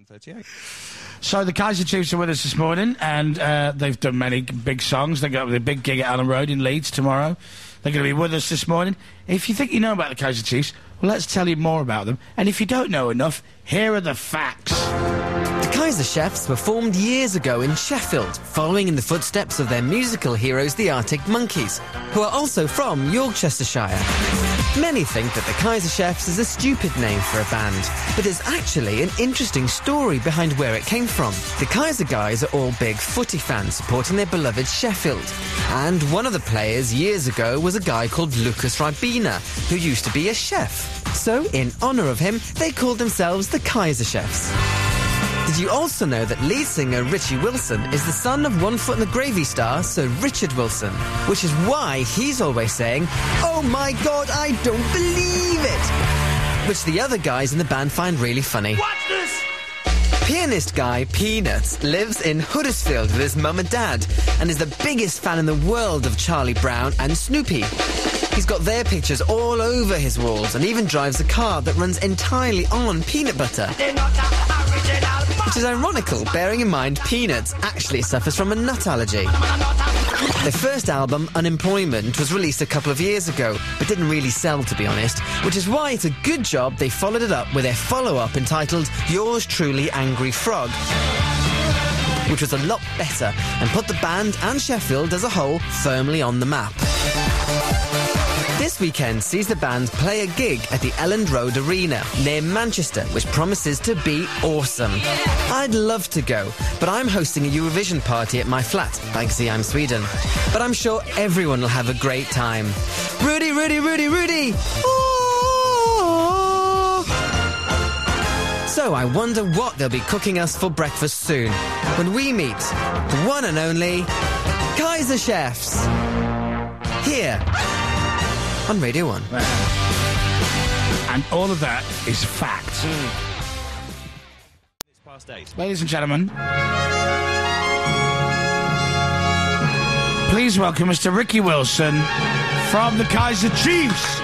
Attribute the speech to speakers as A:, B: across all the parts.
A: 7:38.
B: So the Kaiser Chiefs are with us this morning, and they've done many big songs. They've got the big gig at Allen Road in Leeds tomorrow. They're going to be with us this morning. If you think you know about the Kaiser Chiefs, well, let's tell you more about them. And if you don't know enough, here are the facts.
C: The Kaiser Chefs were formed years ago in Sheffield, following in the footsteps of their musical heroes, the Arctic Monkeys, who are also from Yorkshire. Many think that the Kaiser Chefs is a stupid name for a band, but there's actually an interesting story behind where it came from. The Kaiser guys are all big footy fans supporting their beloved Sheffield, and one of the players years ago was a guy called Lucas Ribena, who used to be a chef. So, in honour of him, they called themselves the Kaiser Chefs. Did you also know that lead singer Richie Wilson is the son of One Foot in the Gravy star Sir Richard Wilson, which is why he's always saying, "Oh my God, I don't believe it!" which the other guys in the band find really funny.
B: Watch this!
C: Pianist guy Peanuts lives in Huddersfield with his mum and dad and is the biggest fan in the world of Charlie Brown and Snoopy. He's got their pictures all over his walls and even drives a car that runs entirely on peanut butter. Which is ironical, bearing in mind Peanuts actually suffers from a nut allergy. Their first album, Unemployment, was released a couple of years ago, but didn't really sell, to be honest, which is why it's a good job they followed it up with their follow-up entitled Yours Truly Angry Frog, which was a lot better and put the band and Sheffield as a whole firmly on the map. This weekend sees the band play a gig at the Elland Road Arena near Manchester, which promises to be awesome. I'd love to go, but I'm hosting a Eurovision party at my flat, like See I'm Sweden. But I'm sure everyone will have a great time. Rudy, Rudy, Rudy, Rudy! Oh! So I wonder what they'll be cooking us for breakfast soon, when we meet the one and only Kaiser Chefs. Here on Radio 1.
B: And all of that is fact.
A: It's past 8.
B: Ladies and gentlemen, please welcome Mr. Ricky Wilson from the Kaiser Chiefs.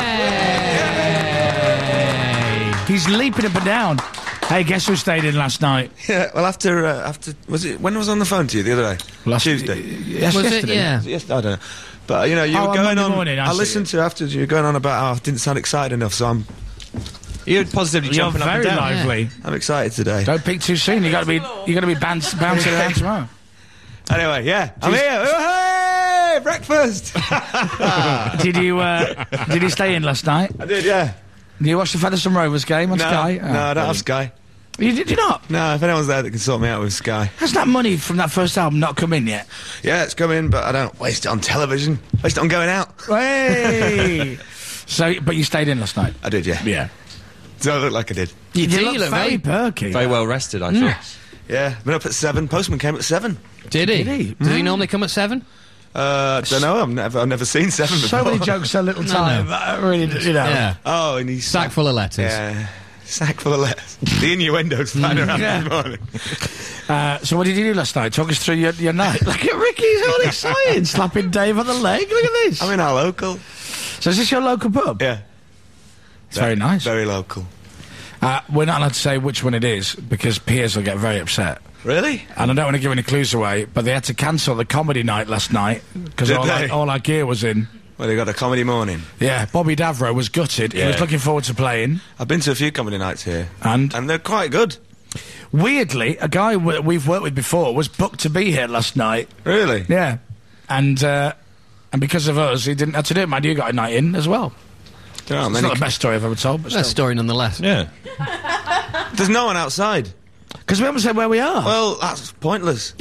B: Yay! He's leaping up and down. Hey, guess who stayed in last night?
D: Yeah, well, after was it when I was on the phone to you the other day? Tuesday.
B: Yes,
E: Was it?
B: yesterday.
E: Yeah.
D: Yes, I don't know. But, you know, you were
B: on
D: going
B: Monday
D: on...
B: morning,
D: I
B: see
D: listened
B: it.
D: to after you were going on about how I didn't sound excited enough, so
A: You're positively
B: You're
A: jumping up and
B: very
A: down.
B: lively.
D: I'm excited today.
B: Don't peak too soon. You got to be bouncing around tomorrow.
D: Anyway, yeah, I'm here. Oh, hey, breakfast!
B: Did you stay in last night?
D: I did, yeah.
B: Did you watch the Featherstone Rovers game on Sky?
D: No, I don't have Sky.
B: Did you not?
D: No, if anyone's there that can sort me out with Sky.
B: Has that money from that first album not come in yet?
D: Yeah, it's coming, but I don't waste it on television. Waste it on going out.
B: Hey! But you stayed in last night?
D: I did, yeah.
B: Yeah.
D: So I look like I did.
B: You
E: do
B: look very perky.
A: Very well rested, I thought.
D: Yeah, been up at 7. Postman came at 7.
E: Did he?
B: Did he?
E: Does he normally come at 7?
D: Don't know. I've never seen 7 before.
B: So many jokes, so little time. Really, you know.
E: Yeah.
D: Oh, and he's
E: Sack full of letters.
D: Yeah, sack full of letters. The innuendos flying around
B: Yeah.
D: this morning.
B: So what did you do last night? Talk us through your night. Look at Ricky, he's all excited, slapping Dave on the leg. Look at this.
D: I'm in our local.
B: So is this your local pub?
D: Yeah.
B: It's very nice.
D: Very local.
B: We're not allowed to say which one it is because Piers will get very upset.
D: Really?
B: And I don't want to give any clues away, but they had to cancel the comedy night last night because
D: Did
B: all,
D: they?
B: all our gear was in.
D: Well, they got a comedy morning.
B: Yeah, Bobby Davro was gutted. He
D: Yeah.
B: was looking forward to playing.
D: I've been to a few comedy nights here.
B: And
D: they're quite good.
B: weirdly, a guy we've worked with before was booked to be here last night.
D: Really?
B: Yeah. And because of us, he didn't have to do it. Man, you got a night in as well.
D: There aren't
B: It's
D: many.
B: not the best story I've ever told, but
E: That's a
B: still.
E: story nonetheless.
A: Yeah.
D: There's no one outside.
B: Because we haven't said where we are.
D: Well, that's pointless.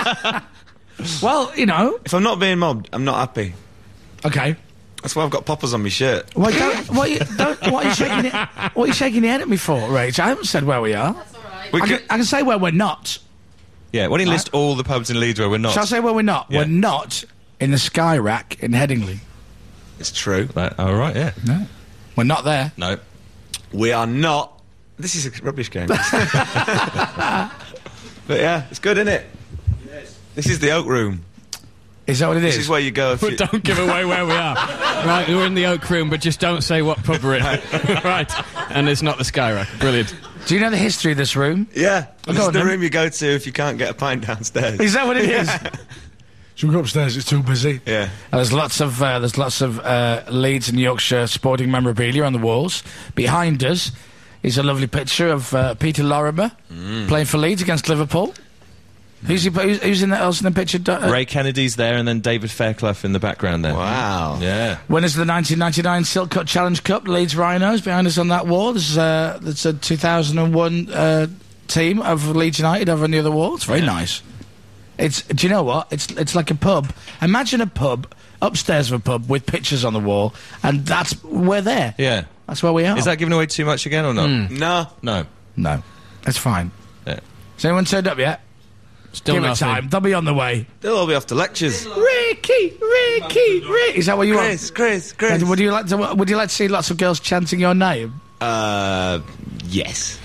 B: Well, you know.
D: If I'm not being mobbed, I'm not happy.
B: Okay.
D: That's why I've got poppers on my shirt.
B: Well, what are you shaking your head at me for, Rach? I haven't said where we are.
D: We
B: I
D: could,
B: can say where we're not.
A: Yeah, why don't you list all the pubs in Leeds where we're not?
B: Shall I say where we're not?
A: Yeah.
B: We're not in the Sky Rack in Headingley.
D: it's true.
A: All right, yeah.
B: No. We're not there.
A: No.
D: We are not. This is a rubbish game. But yeah, it's good, isn't it? Yes. This is the Oak Room.
B: Is that what it is?
D: This is where you go if
E: But
D: you...
E: don't give away where we are. Right, we're in the Oak Room, but just don't say what pub we're in. Right, and it's not the Skyrack. Brilliant.
B: Do you know the history of this room?
D: Yeah. This
B: go
D: is
B: on
D: the
B: then.
D: room you go to if you can't get a pint downstairs.
B: Is that what it is? Should we go upstairs? It's too busy.
D: Yeah.
B: There's lots of Leeds and Yorkshire sporting memorabilia on the walls. Behind us is a lovely picture of Peter Lorimer playing for Leeds against Liverpool. Who's in the picture?
A: Ray Kennedy's there, and then David Fairclough in the background there.
D: Wow.
A: Yeah.
B: Winners of the 1999 Silk Cut Challenge Cup, Leeds Rhinos, behind us on that wall. That's a 2001 team of Leeds United over on the other wall. It's very nice. Do you know what? It's like a pub. Imagine a pub, upstairs of a pub, with pictures on the wall, and we're there.
A: Yeah.
B: That's where we are.
A: Is that giving away too much again or not?
D: No.
A: No.
B: No. That's fine.
A: Yeah.
B: Has anyone turned up yet?
E: Still
B: Give it
E: nothing.
B: time. They'll be on the way.
D: They'll all be off to lectures.
B: Ricky! Is that what you want?
D: Chris.
B: And would you like to see lots of girls chanting your name?
D: Yes.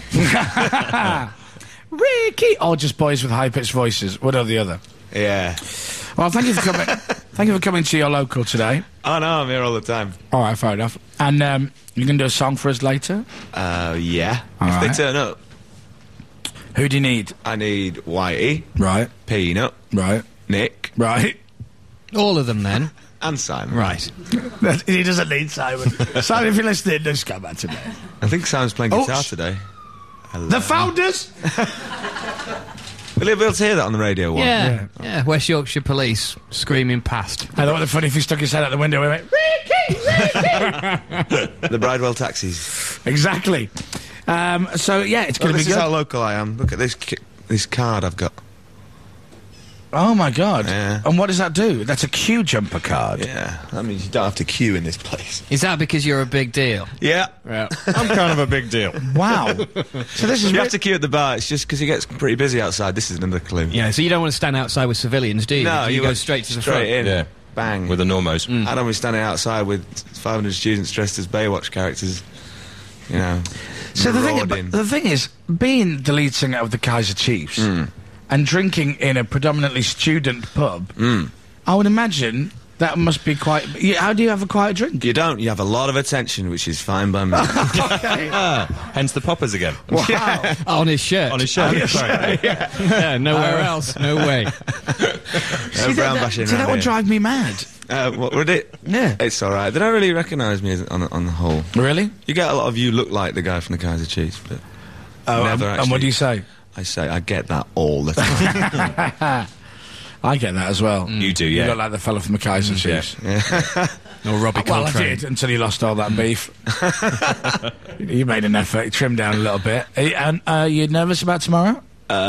B: Ricky! Or just boys with high-pitched voices, one or the other.
D: Yeah.
B: Well, thank you for coming. Thank you for coming to your local today.
D: Oh, no, I'm here all the time.
B: All right, fair enough. And you can do a song for us later.
D: Yeah.
B: All
D: if
B: right.
D: they turn up,
B: Who do you need?
D: I need Whitey,
B: Right,
D: Peanut,
B: right,
D: Nick,
B: right.
E: All of them then.
D: and Simon.
E: Right.
B: He doesn't need Simon. Simon, if you're listening, just come back to me.
D: I think Simon's playing
B: Oh,
D: guitar today. Hello.
B: The Founders!
D: Will you be able to hear that on the radio one?
E: Yeah. West Yorkshire Police screaming past.
B: I thought it would be funny if he stuck his head out the window and went, Ricky!
D: The Bridewell taxis.
B: Exactly. So, yeah, it's going to
D: This
B: be
D: is
B: good.
D: how local I am. Look at this card I've got.
B: Oh, my God.
D: Yeah.
B: And what does that do? That's a queue jumper card.
D: Yeah, that means you don't have to queue in this place.
E: Is that because you're a big deal?
D: Yeah.
E: Yeah.
A: I'm kind of a big deal.
B: Wow. So this is
D: You have to queue at the bar. It's just because it gets pretty busy outside. This is another clue.
E: Yeah, so you don't want to stand outside with civilians, do you?
D: No,
E: you go
D: went
E: straight to the front.
D: in.
A: Yeah.
D: Bang.
A: With the normos.
D: I don't be standing outside with 500 students dressed as Baywatch characters. You know.
B: So
D: marauding.
B: the thing is, being the lead singer of the Kaiser Chiefs and drinking in a predominantly student pub, I would imagine that must be quite... How do you have a quiet drink?
D: You don't. You have a lot of attention, which is fine by me.
B: Okay.
A: Hence the poppers again.
B: Wow.
E: On his shirt.
A: On his shirt. Sorry.
E: Yeah, nowhere else. No way.
B: See,
D: brown
B: that
D: bashing
B: see, that
D: around
B: would
D: here.
B: drive me mad.
D: What would it?
B: Yeah.
D: It's all right. They don't really recognise me on the whole.
B: Really?
D: You get a lot of you look like the guy from the Kaiser Chiefs, but never
B: and
D: actually.
B: what do you say?
D: I say I get that all the time.
B: I get that as well.
A: You do,
B: You
A: yeah.
B: look like the fellow from the Kaiser Chiefs.
E: Or Robbie
B: Well, I
E: Coltrane.
B: did until you lost all that beef. You made an effort, trimmed down a little bit. And are you nervous about tomorrow?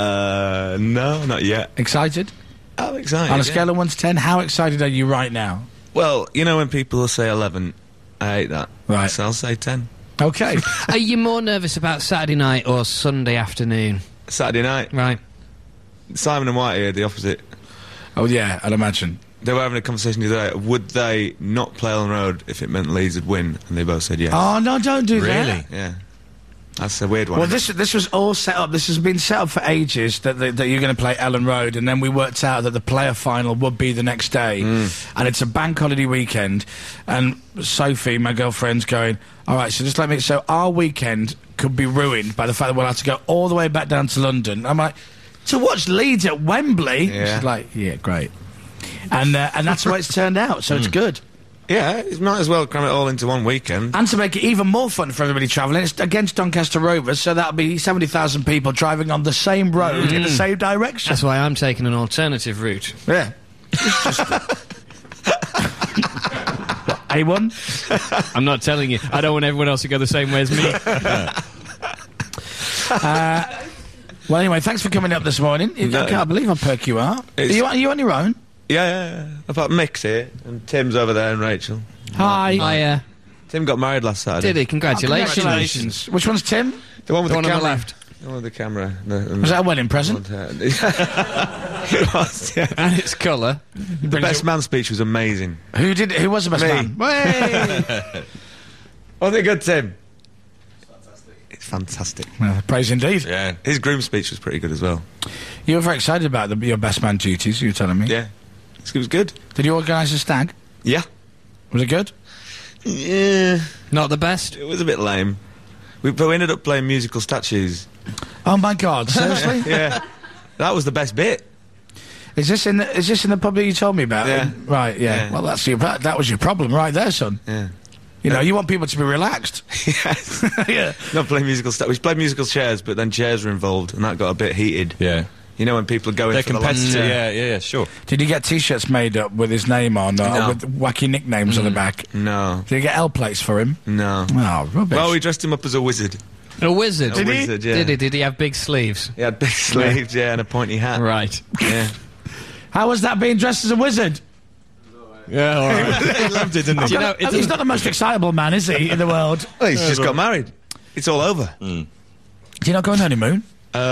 D: No, not yet.
B: Excited?
D: I'm excited.
B: On a
D: yeah.
B: scale of 1 to 10, how excited are you right now?
D: Well, you know when people say 11, I hate that.
B: Right.
D: So I'll say 10.
B: Okay.
E: Are you more nervous about Saturday night or Sunday afternoon?
D: Saturday night,
E: Right.
D: Simon and Whitey are the opposite.
B: Oh, yeah, I'd imagine.
D: They were having a conversation the other day. Would they not play Ellen Road if it meant Leeds would win? And they both said yes.
B: Oh, no, don't do that.
A: Really?
D: Yeah. That's a weird one.
B: Well, this was all set up. This has been set up for ages that you're going to play Ellen Road, and then we worked out that the player final would be the next day, and it's a bank holiday weekend. And Sophie, my girlfriend's going, all right, so just let me. So our weekend could be ruined by the fact that we'll have to go all the way back down to London. I'm like, to watch Leeds at Wembley.
D: Yeah.
B: She's like, yeah, great. And that's the way it's turned out. So it's good.
D: yeah, it might as well cram it all into one weekend.
B: And to make it even more fun for everybody travelling, it's against Doncaster Rovers, so that'll be 70,000 people driving on the same road in the same direction.
E: That's why I'm taking an alternative route.
B: Yeah. It's just... What, A1?
E: I'm not telling you. I don't want everyone else to go the same way as me.
B: Well, anyway, thanks for coming up this morning.
D: No.
B: I can't believe how perk you are. Are
D: It's-
B: you on your own?
D: Yeah. I've got Mick's here, and Tim's over there, and Rachel.
B: Hi.
E: I
D: Tim got married last Saturday.
E: did he? Congratulations.
B: Congratulations. Which one's Tim?
D: The one with
E: The one on the
D: camera.
E: left.
D: The one with the camera.
B: Was that a wedding present?
D: It was, yeah.
E: And its colour.
D: The best man speech was amazing.
B: Who was the best
D: Me.
B: man? Way!
D: Wasn't it good, Tim? It's fantastic.
B: Well, praise indeed.
A: Yeah.
D: His groom speech was pretty good as well.
B: You were very excited about your best man duties, you were telling me.
D: Yeah. It was good.
B: Did you organise a stag?
D: Yeah.
B: Was it good?
D: Yeah.
E: Not the best.
D: It was a bit lame. But we ended up playing musical statues.
B: Oh my God! Seriously?
D: Yeah, that was the best bit.
B: Is this in the pub that you told me about?
D: Yeah.
B: Right. Yeah.
D: Yeah.
B: Well, that was your problem right there, son.
D: Yeah.
B: You know, you want people to be relaxed.
D: Yes.
B: Yeah.
D: Not playing musical statues. We played musical chairs, but then chairs were involved, and that got a bit heated.
A: Yeah.
D: You know when people are going
A: They're
D: for the last
A: competitive.
D: chair?
A: Yeah, sure.
B: Did you get T-shirts made up with his name on, or
D: No.
B: with wacky nicknames on the back?
D: No.
B: Did you get L plates for him?
D: No.
B: Oh, rubbish.
D: Well, we dressed him up as a wizard.
E: A wizard.
D: A wizard, yeah.
E: Did he have big sleeves?
D: He had big sleeves, yeah, and a pointy hat.
E: Right.
D: Yeah.
B: How was that being dressed as a wizard?
A: Yeah, all right. He loved it, didn't he?
E: Do you know, it's
B: He's not the most excitable man, is he, in the world?
D: Well, he's just got married. It's all over.
B: Do you not go on honeymoon?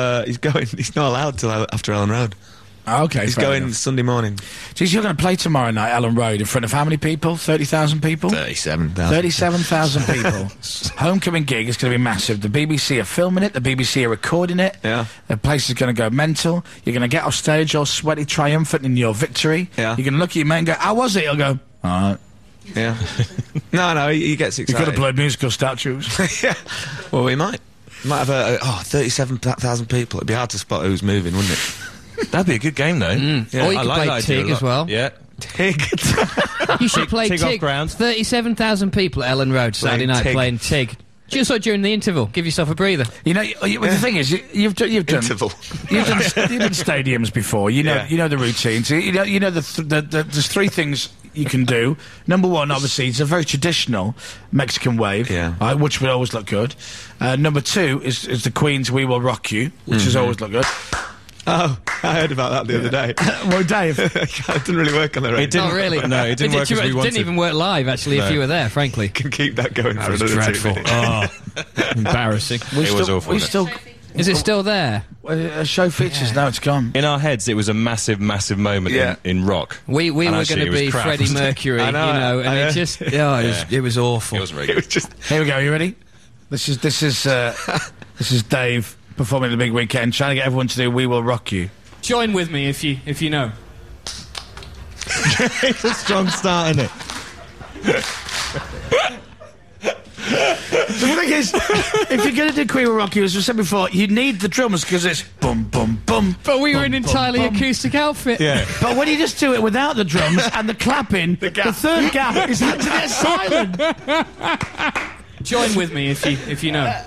D: He's not allowed till after Ellen Road.
B: Oh, okay,
D: He's
B: fair
D: going
B: enough.
D: Sunday morning.
B: Geez, you're going to play tomorrow night, Ellen Road, in front of how many people? 30,000 people?
D: 37,000.
B: 37,000 people. Homecoming gig is going to be massive. The BBC are filming it. The BBC are recording it.
D: Yeah.
B: The place is going to go mental. You're going to get off stage all sweaty, triumphant in your victory.
D: Yeah.
B: You're going to look at your mate and go, how was it? He'll go, all right.
D: Yeah. No, he gets
B: You
D: excited.
B: could have played musical statues.
D: Yeah. Well, we might. Might have 37,000 people. It'd be hard to spot who's moving, wouldn't it?
A: That'd be a good game, though.
D: Yeah.
E: Or you
A: I
E: could
A: like
E: play
A: that idea
E: Tig
A: a
E: as
A: lot.
E: well.
A: Yeah.
D: Tig.
E: You should play
A: Tig off
E: Tig.
A: ground.
E: 37,000 people at Ellen Road Saturday
D: Playing
E: night
D: Tig.
E: playing Tig. Just like during the interval, give yourself a breather.
B: You know, the thing is, you've done
D: Interval.
B: you've done stadiums before. You know,
D: Yeah.
B: you know the routines. You know there's three things you can do. Number one, obviously, it's a very traditional Mexican wave,
D: Yeah.
B: which would always look good. Number two is the Queen's "We Will Rock You," which has always looked good.
D: Oh, I heard about that the other day.
B: Well, Dave,
D: It didn't really work on the radio.
A: It didn't
E: Not really.
A: No, it didn't work as we
E: It
A: wanted.
E: didn't even work live, actually, if
A: No.
E: you were there, frankly.
D: Can keep that going for
A: was
D: another
A: dreadful.
D: 2 minutes.
A: Oh,
E: Embarrassing.
A: it was awful.
B: We
A: wasn't
B: still
E: Is it still there?
B: show features. Now it's gone.
A: In our heads, it was a massive, massive moment
D: Yeah.
A: in rock.
E: We were
A: And
E: going
A: actually,
E: to
A: it was
E: be
A: crap,
E: Freddie
A: wasn't it?
E: Mercury,
D: I know,
E: you know, and
D: I
E: it
D: know.
E: just,
A: Yeah.
E: it was awful.
A: It wasn't very
D: It was
A: good.
D: just...
B: Here we go. You ready? This is Dave performing at the big weekend, trying to get everyone to do "We Will Rock You."
E: Join with me if you know.
A: It's a strong start, isn't it?
B: The thing is, if you're going to do "Queen Will Rock You," as we said before, you need the drums because it's bum bum bum.
E: But we were in
B: bum,
E: an entirely
B: bum, bum.
E: acoustic outfit.
A: Yeah.
B: But when you just do it without the drums and the clapping, the third gap is had to get silent.
E: Join with me if you know.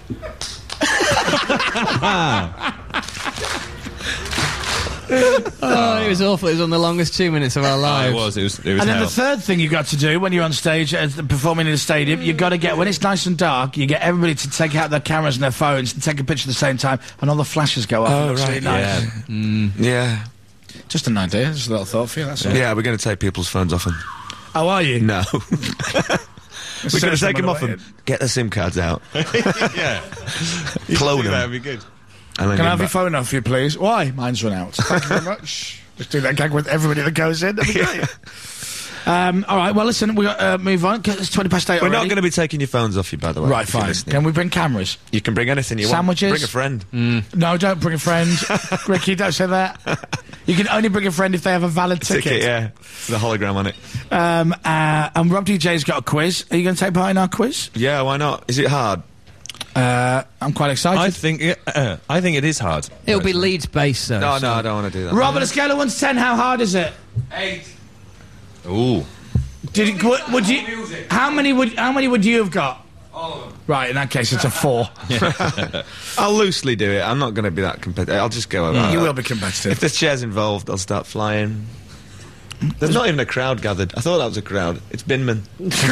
E: Oh, it was awful. It was on the longest 2 minutes of our
A: Oh,
E: lives.
A: it was. It was
B: And then
A: hell.
B: the third thing you got to do when you're on stage performing in a stadium, you got to get, when it's nice and dark, you get everybody to take out their cameras and their phones and take a picture at the same time, and all the flashes go off.
D: Oh,
B: It looks
D: right,
B: really nice.
D: Yeah.
B: Just an idea, just a little thought for you. That's all.
D: Yeah, we're going to take people's phones off them.
B: How are you?
D: No. We're going to take them off
B: them.
D: them. Get the SIM cards out.
A: Yeah.
D: Clone them.
A: That'd be good.
D: And then
B: Can I
D: give
B: have your
D: them
B: phone off you, please? Why? Mine's run out. Thank you very much. Just do that gag with everybody that goes in. That'd be great. All right, well, listen, we got move on. It's 20 past 8
D: back. We're
B: already.
D: not going to be taking your phones off you, by the way.
B: Right,
D: if you're
B: fine.
D: listening.
B: Can we bring cameras?
D: You can bring anything you
B: Sandwiches?
D: want. Bring a friend.
B: No, don't bring a friend. Ricky, don't say that. You can only bring a friend if they have a valid ticket.
D: Yeah. The hologram on it.
B: And Rob DJ's got a quiz. Are you going to take part in our quiz?
D: Yeah, why not? Is it hard?
B: I'm quite excited.
A: I think it is hard.
E: It'll be Leeds based, though.
D: No,
E: so-
D: no, I don't want to do that.
B: Rob, on a scale of 1 to 10, how hard is it?
A: Ooh.
B: Would you? How many would you have got? All of them. Right, in that case, it's a 4.
D: I'll loosely do it. I'm not going to be that competitive. I'll just go over.
B: You will be competitive.
D: If there's chairs involved, I'll start flying. There's not even a crowd gathered. I thought that was a crowd. It's Binman.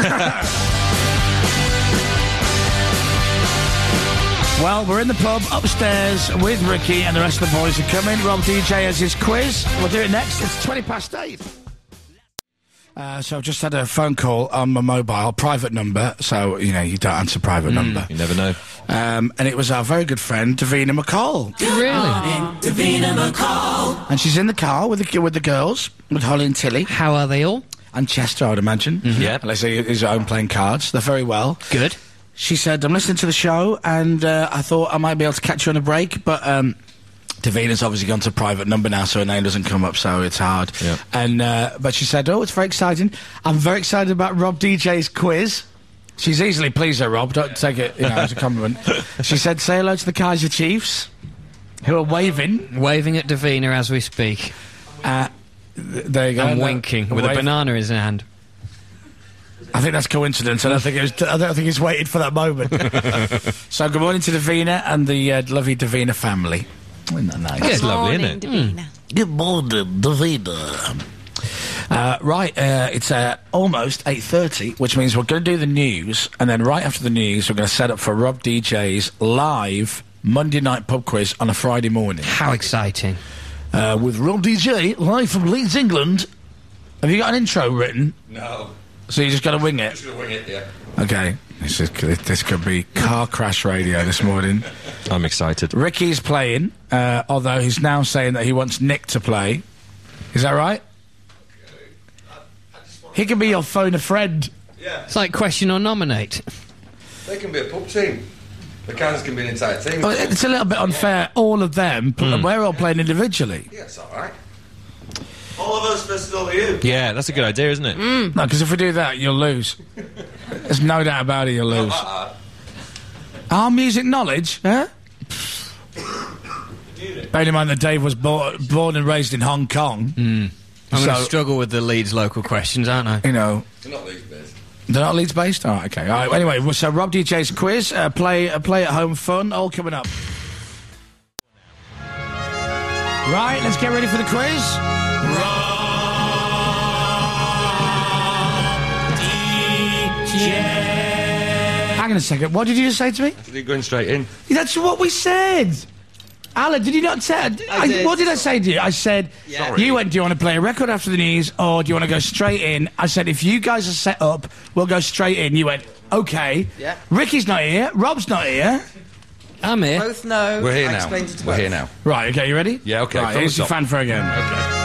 B: Well, we're in the pub upstairs with Ricky and the rest of the boys are coming. Rob DJ has his quiz. We'll do it next. It's 20 past 8. So I've just had a phone call on my mobile, private number, so, you know, you don't answer private number.
A: You never know.
B: And it was our very good friend, Davina McCall.
E: Really?
B: And she's in the car with the girls, with Holly and Tilly,
E: How are they all?
B: and Chester, I would imagine.
A: Yep.
B: Unless he's at home playing cards. They're very well.
E: Good.
B: She said, I'm listening to the show, and I thought I might be able to catch you on a break, but Davina's obviously gone to private number now, so her name doesn't come up, so it's hard.
A: Yeah.
B: And but she said, oh, it's very exciting. I'm very excited about Rob DJ's quiz. She's easily pleased, her, Rob. Don't take it, as a compliment. She said, say hello to the Kaiser Chiefs, who are waving.
E: Waving at Davina as we speak.
B: There you go.
E: And winking with a banana in his hand.
B: I think that's coincidence. I don't think he's waited for that moment. So good morning to Davina and the lovely Davina family. Isn't that nice?
A: It's lovely, isn't it?
F: Davina.
B: Good morning, Davina. Right, it's almost 8:30, which means we're going to do the news, and then right after the news, we're going to set up for Rob DJ's live Monday night pub quiz on a Friday morning.
E: How exciting.
B: With Rob DJ, live from Leeds, England. Have you got an intro written?
A: No.
B: So you just got to wing it?
A: Just gonna wing it, yeah.
B: Okay. This could be car crash radio this morning.
A: I'm excited.
B: Ricky's playing, although he's now saying that he wants Nick to play. Is that right? He can be your phone a friend.
A: Yeah.
E: It's like question or nominate.
A: They can be a pub team. The Kansas can be an entire team.
B: Well, it's a little bit unfair, all of them, we're all playing individually.
A: Yeah, it's alright.
D: All of us versus all of you.
A: Yeah, that's a good idea, isn't it?
B: No, because if we do that, you'll lose. There's no doubt about it, you'll lose. Our music knowledge, huh? Bearing in mind that Dave was born and raised in Hong Kong.
E: I'm going to
B: So-
E: struggle with the Leeds local questions, aren't I?
B: You know,
A: They're not Leeds based.
B: they're not Leeds based? Oh, okay. All right, anyway, so Rob DJ's quiz, play at home fun, all coming up. Right, let's get ready for the quiz. Hang on a second, what did you just say to me?
A: You're going straight in.
B: That's what we said. Alan, did you not say?
C: did.
B: What did I say to you? I said,
C: Sorry.
B: you went, do you want to play a record after the news, or do you want to go straight in? I said, if you guys are set up, we'll go straight in. You went, okay.
C: Yeah.
B: Ricky's not here. Rob's not here.
E: I'm here.
C: Both know.
A: We're here
C: I
A: now.
C: explained it to
A: We're
C: both.
A: here now.
B: Right, okay, you ready?
A: Yeah, okay,
B: Right,
A: from
B: here's
A: the
B: your
A: top.
B: fanfare again.
A: Okay.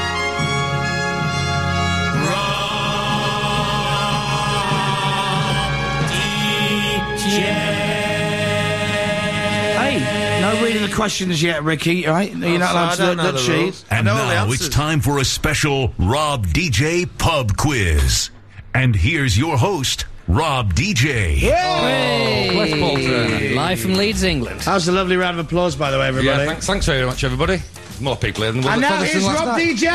B: Hey, no reading the questions yet, Ricky, all right? You're not allowed to look at the sheet.
G: And now it's time for a special Rob DJ pub quiz. And here's your host, Rob DJ.
E: Hey! Live from Leeds, England.
B: How's the lovely round of applause, by the way, everybody?
A: Yeah, thanks very much, everybody. More people here than
B: And now here's Rob DJ.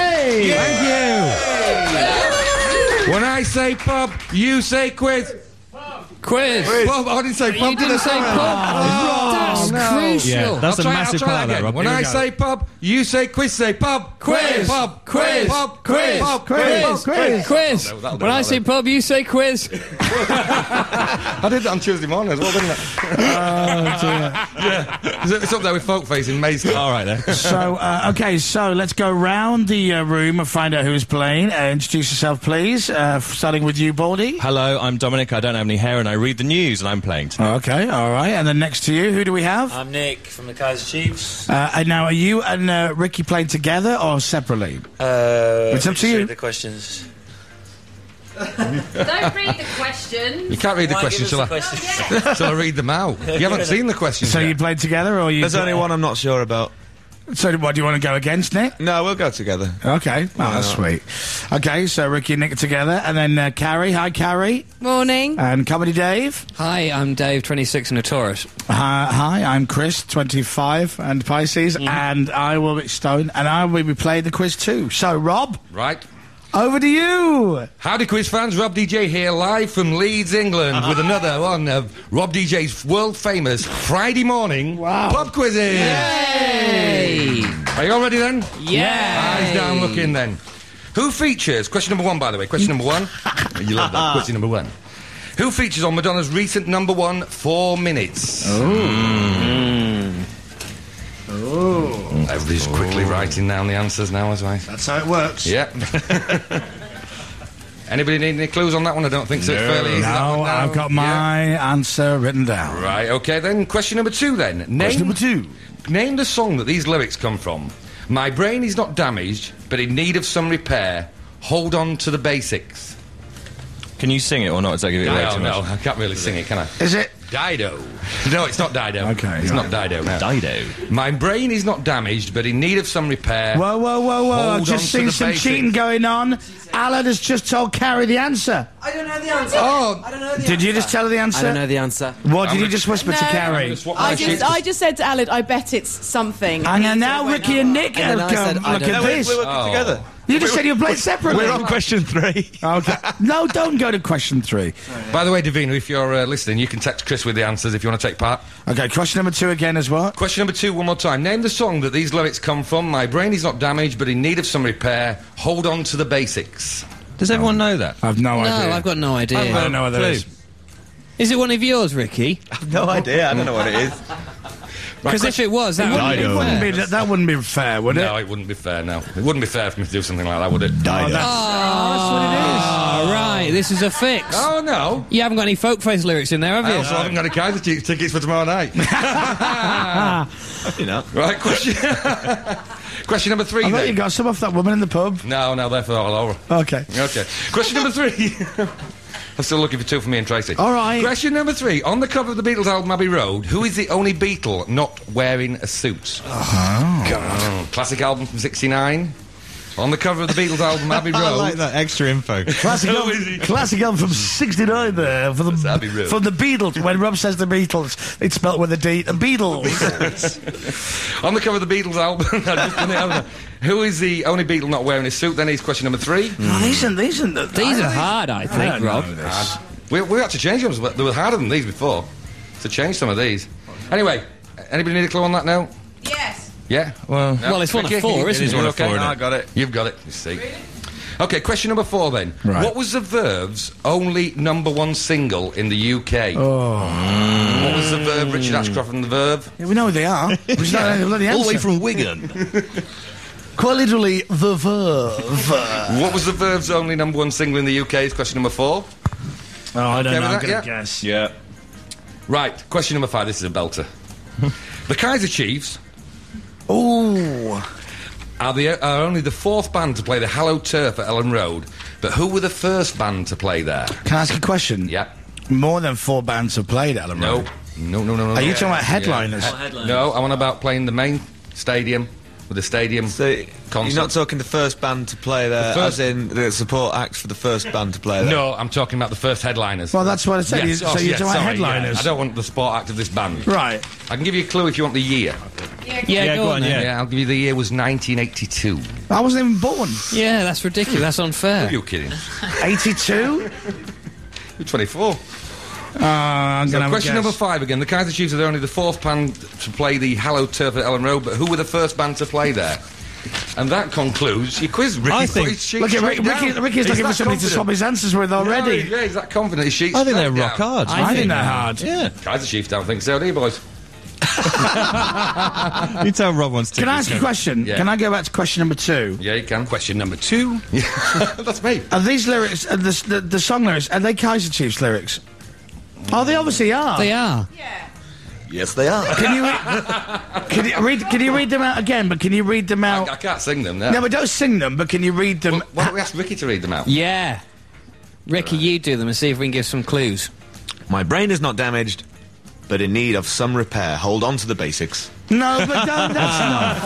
A: Thank you. When I say pub, you say quiz.
E: Quiz.
A: Pub, I didn't say pub.
E: You didn't say pub. That's crucial.
A: Yeah, that's a massive part of that, Rob. When I say pub, you say quiz. Say pub.
E: Quiz.
A: Pub.
E: Quiz.
A: Pub.
E: Quiz.
A: Pub.
E: Quiz.
B: Quiz.
E: Quiz.
A: That'll do,
E: When I
A: that'll
E: say
A: do.
E: pub, you say quiz.
A: I did that on Tuesday morning as well, didn't I? Yeah. It's up there with folk facing Maze. All right, then.
B: So, okay, so let's go round the room and find out who's playing. Introduce yourself, please. Starting with you, Baldy.
A: Hello, I'm Dominic. I don't have any hair and I read the news and I'm playing tonight.
B: Okay, all right. And then next to you, who do we have?
H: I'm Nick from the Kaiser Chiefs.
B: And now, are you and Ricky playing together or separately? It's up to you.
H: The questions.
F: Don't read the questions.
A: You can't read the
H: Why
A: questions,
H: give
A: shall
H: us
A: I?
H: the questions?
A: Shall I read them out? You haven't seen the questions
B: So
A: yet.
B: you played together, or you?
D: There's only one I'm not sure about.
B: So, what do you want to go against, Nick?
D: No, we'll go together.
B: Okay, oh, that's sweet. Okay, so Ricky and Nick are together, and then Carrie. Hi, Carrie.
F: Morning.
B: And Comedy Dave.
E: Hi, I'm Dave, 26 and a Taurus.
B: Hi, I'm Chris, 25 and Pisces, and I will be Stone, and I will be playing the quiz too. So, Rob,
A: Right.
B: over to you.
A: Howdy, quiz fans. Rob DJ here, live from Leeds, England, with another one of Rob DJ's world-famous Friday morning pub quizzes.
E: Hey!
A: Are you all ready then?
E: Yeah!
A: Eyes down, look in then. Who features, question number one, by the way, question number one. You love that, question number one. Who features on Madonna's recent number one, 4 Minutes? Everybody's quickly writing down the answers now, as I...
B: That's how it works.
A: Yeah. Anybody need any clues on that one? I don't think so. It's fairly easy. that
B: No,
A: one now.
B: I've got my answer written down.
A: Right, okay then. Question number two then.
B: Question number two.
A: Name the song that these lyrics come from. My brain is not damaged, but in need of some repair. Hold on to the basics.
I: Can you sing it or not? Does that give it away too much?
A: No, I can't really sing it, can I?
B: Is it
A: Dido. No, it's not Dido.
B: Okay,
A: It's
B: right.
A: not Dido, no.
I: Dido.
A: My brain is not damaged, but in need of some repair.
B: Whoa, whoa, whoa, whoa.
A: Hold
B: I've
A: on
B: just
A: to
B: seen
A: the
B: some
A: basics.
B: cheating going on. Alan has just told Carrie the answer.
C: I don't know the answer.
A: Oh.
C: I don't know the
B: Did you just tell her the answer?
C: I don't know the answer.
B: What did you just whisper to
F: No.
B: Carrie?
F: I just said to Alan, I bet it's something.
B: And now
F: He
B: Ricky
F: went,
B: and
F: "Oh."
B: Nick
C: Yeah,
B: have
C: no, I said,
B: come.
C: I
B: Look
C: don't
B: at
C: know.
B: this.
D: We're working together.
B: You just said you played separately.
D: We're on question 3.
B: Okay. No, don't go to question 3.
A: By the way, Davina, if you're listening, you can text Chris with the answers if you want to take part.
B: Okay, question number 2 again as well.
A: Question number 2, one more time. Name the song that these lyrics come from. My brain is not damaged, but in need of some repair. Hold on to the basics.
I: Does everyone know that?
B: I've no
E: No,
B: idea.
E: I've got no idea.
B: I don't know what that
I: Clue.
B: is.
E: Is it one of yours, Ricky?
D: No idea. I don't know what it is.
E: Because if it was, that
B: It
E: would
B: wouldn't
E: be
B: be, that wouldn't be fair, would it?
A: No, it wouldn't be fair, no. It wouldn't be fair for me to do something like that, would it?
B: Oh, that's what it is.
E: Oh, right, this is a fix.
A: Oh, no.
E: You haven't got any folk face lyrics in there, have
A: I
E: you?
A: also haven't got any Kaiser Chiefs tickets for tomorrow night.
D: You know.
A: Right, question... question number 3,
B: I bet
A: then.
B: you got some off that woman in the pub.
A: No, they're for all over.
B: Okay.
A: Okay. Question number 3. I'm still looking for 2 for me and Tracy.
B: All right.
A: Question number 3. On the cover of the Beatles album Abbey Road, who is the only Beatle not wearing a suit? Oh, God. Classic album from 69. On the cover of the Beatles album Abbey Road.
I: I like that extra info.
B: Classic album from 69 there for the,
A: Abbey Road.
B: from the Beatles. When Rob says the Beatles, it's spelled with a D. The Beatles.
A: On the cover of the Beatles album, I just put it out there. Who is the only Beatle not wearing a suit? Then he's question number 3.
B: No, these are
E: These are hard, I think,
B: don't
E: Rob.
B: know this.
A: We had to change them. They were harder than these before. To change some of these. Anyway, anybody need a clue on that now?
F: Yes.
A: Yeah?
I: Well,
E: Well, it's one of 4, isn't
I: is
E: it?
I: one of
A: Okay,
I: 4,
A: I
I: isn't it?
A: got it. You've got it. You see. Okay, question number 4 then.
B: Right.
A: What was the Verve's only #1 single in the UK? What was the Verve? Richard Ashcroft and the Verve.
B: Yeah, we know who they are. We just don't know the
I: All the way
B: answer.
I: from Wigan.
B: Quite literally, the Verve.
A: What was the Verve's only #1 single in the UK? Is question number 4.
B: Oh, I don't
A: Okay
B: know.
A: with
B: I'm
A: that,
B: going
A: yeah?
B: to guess.
I: Yeah.
A: Right, question number 5. This is a belter. The Kaiser Chiefs
B: Ooh.
A: are only the 4th band to play the hallowed turf at Ellen Road, but who were the first band to play there?
B: Can I ask a question?
A: Yeah.
B: More than 4 bands have played at Ellen
A: No.
B: Road.
A: No.
B: Are you talking about headliners?
A: No, I want about playing the main stadium with the stadium
D: So
A: concert.
D: you're not talking the first band to play there,
A: The first-
D: as in the support act for the first band to play there?
A: No, I'm talking about the first headliners.
B: Well, that's what I said.
A: Yes,
B: So you're talking about
A: sorry,
B: headliners.
A: yeah. I don't want the sport act of this band.
B: Right.
A: I can give you a clue if you want the year.
E: Yeah, go on, then.
A: Yeah, I'll give you the year was 1982.
B: I wasn't even born.
E: Yeah, that's ridiculous. That's unfair.
A: Are you kidding?
B: 82?
A: You're 24.
B: I'm going to
A: Question number 5 again. The Kaiser Chiefs are only the 4th band to play the hallowed turf at Ellen Road, but who were the first band to play there? And that concludes your quiz. Ricky
I: I
A: put
I: think-
A: his sheet
B: Look at
A: straight down.
B: Ricky's
A: He's
B: looking for
A: that
B: somebody to
A: confident.
B: swap his answers with already.
A: No, yeah, he's that confident. His sheet's
I: I think they're
A: straight
I: rock
A: down.
I: hard.
B: I think they're hard.
I: Yeah.
A: Kaiser Chiefs don't think so, do you, boys?
I: You tell Rob wants to.
B: Can I ask a question?
A: Yeah.
B: Can I go back to question number 2?
A: Yeah, you can.
J: Question number 2.
A: That's me.
B: Are these lyrics, the song lyrics, are they Kaiser Chiefs lyrics? Oh, they obviously are.
E: They are.
D: Yes, they are.
B: Can you read them out again? But can you read them out?
A: I can't sing them now.
B: No, but don't sing them. But can you read them?
A: Well, why don't we ask Ricky to read them out?
E: Yeah. Ricky, you do them and see if we can give some clues.
D: My brain is not damaged, but in need of some repair. Hold on to the basics.
B: No, but don't. That's not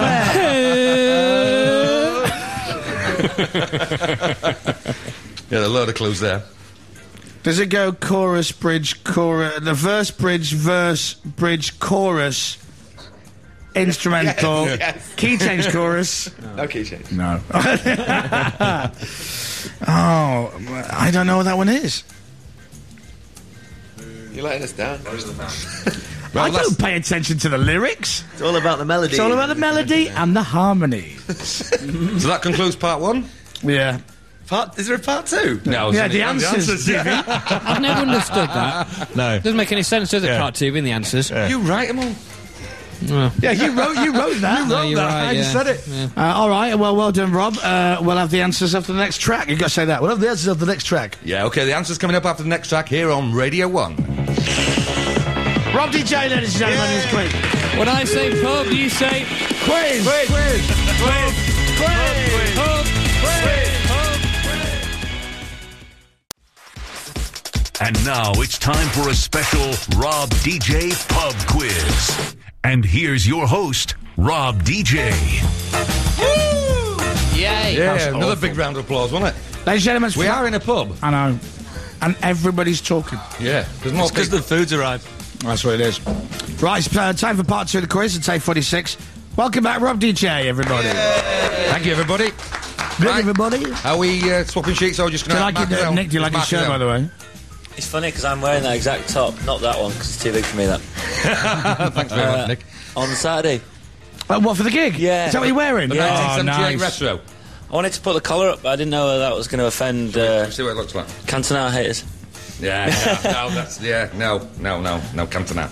B: fair.
A: Yeah, a load of clues there.
B: Does it go chorus, bridge, chorus, the verse, bridge, chorus, instrumental, key change, chorus?
D: No key change.
B: No. Oh, I don't know what that one is.
D: You're letting us down.
B: I don't pay attention to the lyrics.
D: It's all about the melody.
B: It's all about the melody and the harmony.
A: So that concludes part 1?
B: Yeah.
D: Is there a part 2?
A: No.
B: Yeah, the answers, Jimmy.
E: I've never understood that.
I: No.
E: Doesn't make any sense, does it,
I: Yeah.
E: part 2 in the answers?
A: You write them all.
B: Yeah, you wrote that.
E: No, you're right,
A: I just
E: yeah.
A: said it.
B: All right, well done, Rob. We'll have the answers after the next track. You've got to say that. We'll have the answers after the next track.
A: Yeah, okay, the answer's coming up after the next track here on Radio 1.
B: Rob DJ, ladies and gentlemen, is quiz.
E: When I say pub, you say
B: Quiz!
E: pub.
G: And now it's time for a special Rob DJ Pub Quiz. And here's your host, Rob DJ.
E: Yay!
A: Yeah, another big round of applause, wasn't it?
B: Ladies and gentlemen,
A: We are in a pub.
B: I know. And everybody's talking.
A: Yeah, there's more
D: Because
A: people.
D: the food's arrived.
B: That's what it is. Right, it's time for part 2 of the quiz. It's 8:46. Welcome back, Rob DJ, everybody.
A: Thank you, everybody.
B: Good,
A: Right.
B: everybody.
A: Are we swapping sheets or just
B: Do
A: going
B: you like it, Nick? Do you like his shirt, by the way?
H: It's funny because I'm wearing that exact top, not that one because it's too big for me. That
A: Thanks very much, Nick.
H: on Saturday.
B: What, for the gig?
H: Yeah.
B: Is that what you're wearing?
A: The
H: Yeah.
A: 1978
B: nice.
A: retro.
H: I wanted to put the collar up, but I didn't know whether that was going to offend
A: See what it looks like.
H: Cantona haters.
A: Yeah, no, that's no, Cantona.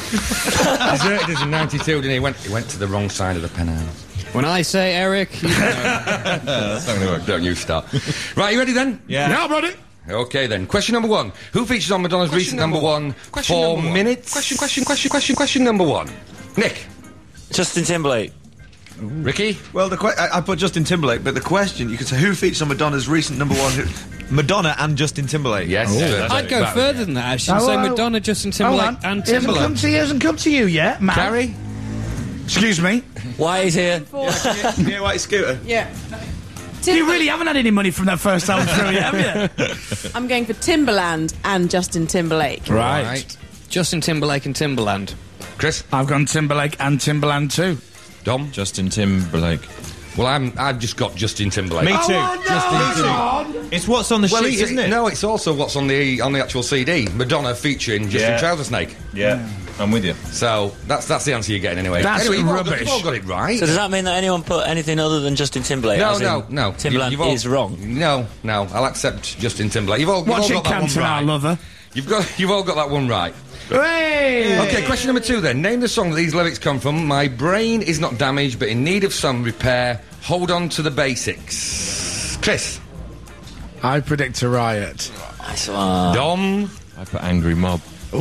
A: Deserted us in '92, didn't he? He went to the wrong side of the penthouse.
E: When I say Eric, you know.
A: That's not gonna work. Don't you start. Right, you ready then?
I: Yeah.
B: Yeah, buddy.
A: Okay then. Question number 1. Who features on Madonna's recent number 1 for minutes? Question number 1. Nick.
H: Justin Timberlake.
A: Ricky.
D: Well, I put Justin Timberlake, but the question, you could say, who features on Madonna's recent number 1? Madonna and Justin Timberlake.
A: Yes.
E: I'd go further than that, actually. Say Madonna, Justin Timberlake, and Timberlake.
B: He hasn't come to you yet, Matt.
A: Carrie.
B: Excuse me.
H: Why is here?
D: Yeah, white scooter.
F: Yeah.
B: You really haven't had any money from that first album through yet, have you?
F: I'm going for Timberland and Justin Timberlake.
A: Right.
E: Justin Timberlake and Timberland.
A: Chris.
B: I've gone Timberlake and Timberland too.
A: Dom.
I: Justin Timberlake.
A: Well, I've just got Justin Timberlake.
I: Me too.
B: Oh,
I: Justin too. It's what's on the sheet, isn't it?
A: No, it's also what's on the actual CD. Madonna featuring Justin
I: Yeah.
A: Trouser Snake.
I: Yeah, I'm with you.
A: So that's the answer you're getting anyway.
B: That's
A: anyway,
B: rubbish.
A: You've all got it right.
H: So does that mean that anyone put anything other than Justin Timberlake?
A: No,
H: as in
A: no.
H: Timberland
A: You've all-
H: is wrong.
A: No. I'll accept Justin Timberlake. You've all
B: Watch
A: got
B: it,
A: that one
B: Cantona,
A: right.
B: lover.
A: You've all got that one right.
B: Hey!
A: Okay, question number 2 then. Name the song that these lyrics come from. My brain is not damaged, but in need of some repair. Hold on to the basics. Chris.
B: I predict a riot.
H: Nice one.
A: Dom.
I: I put Angry Mob.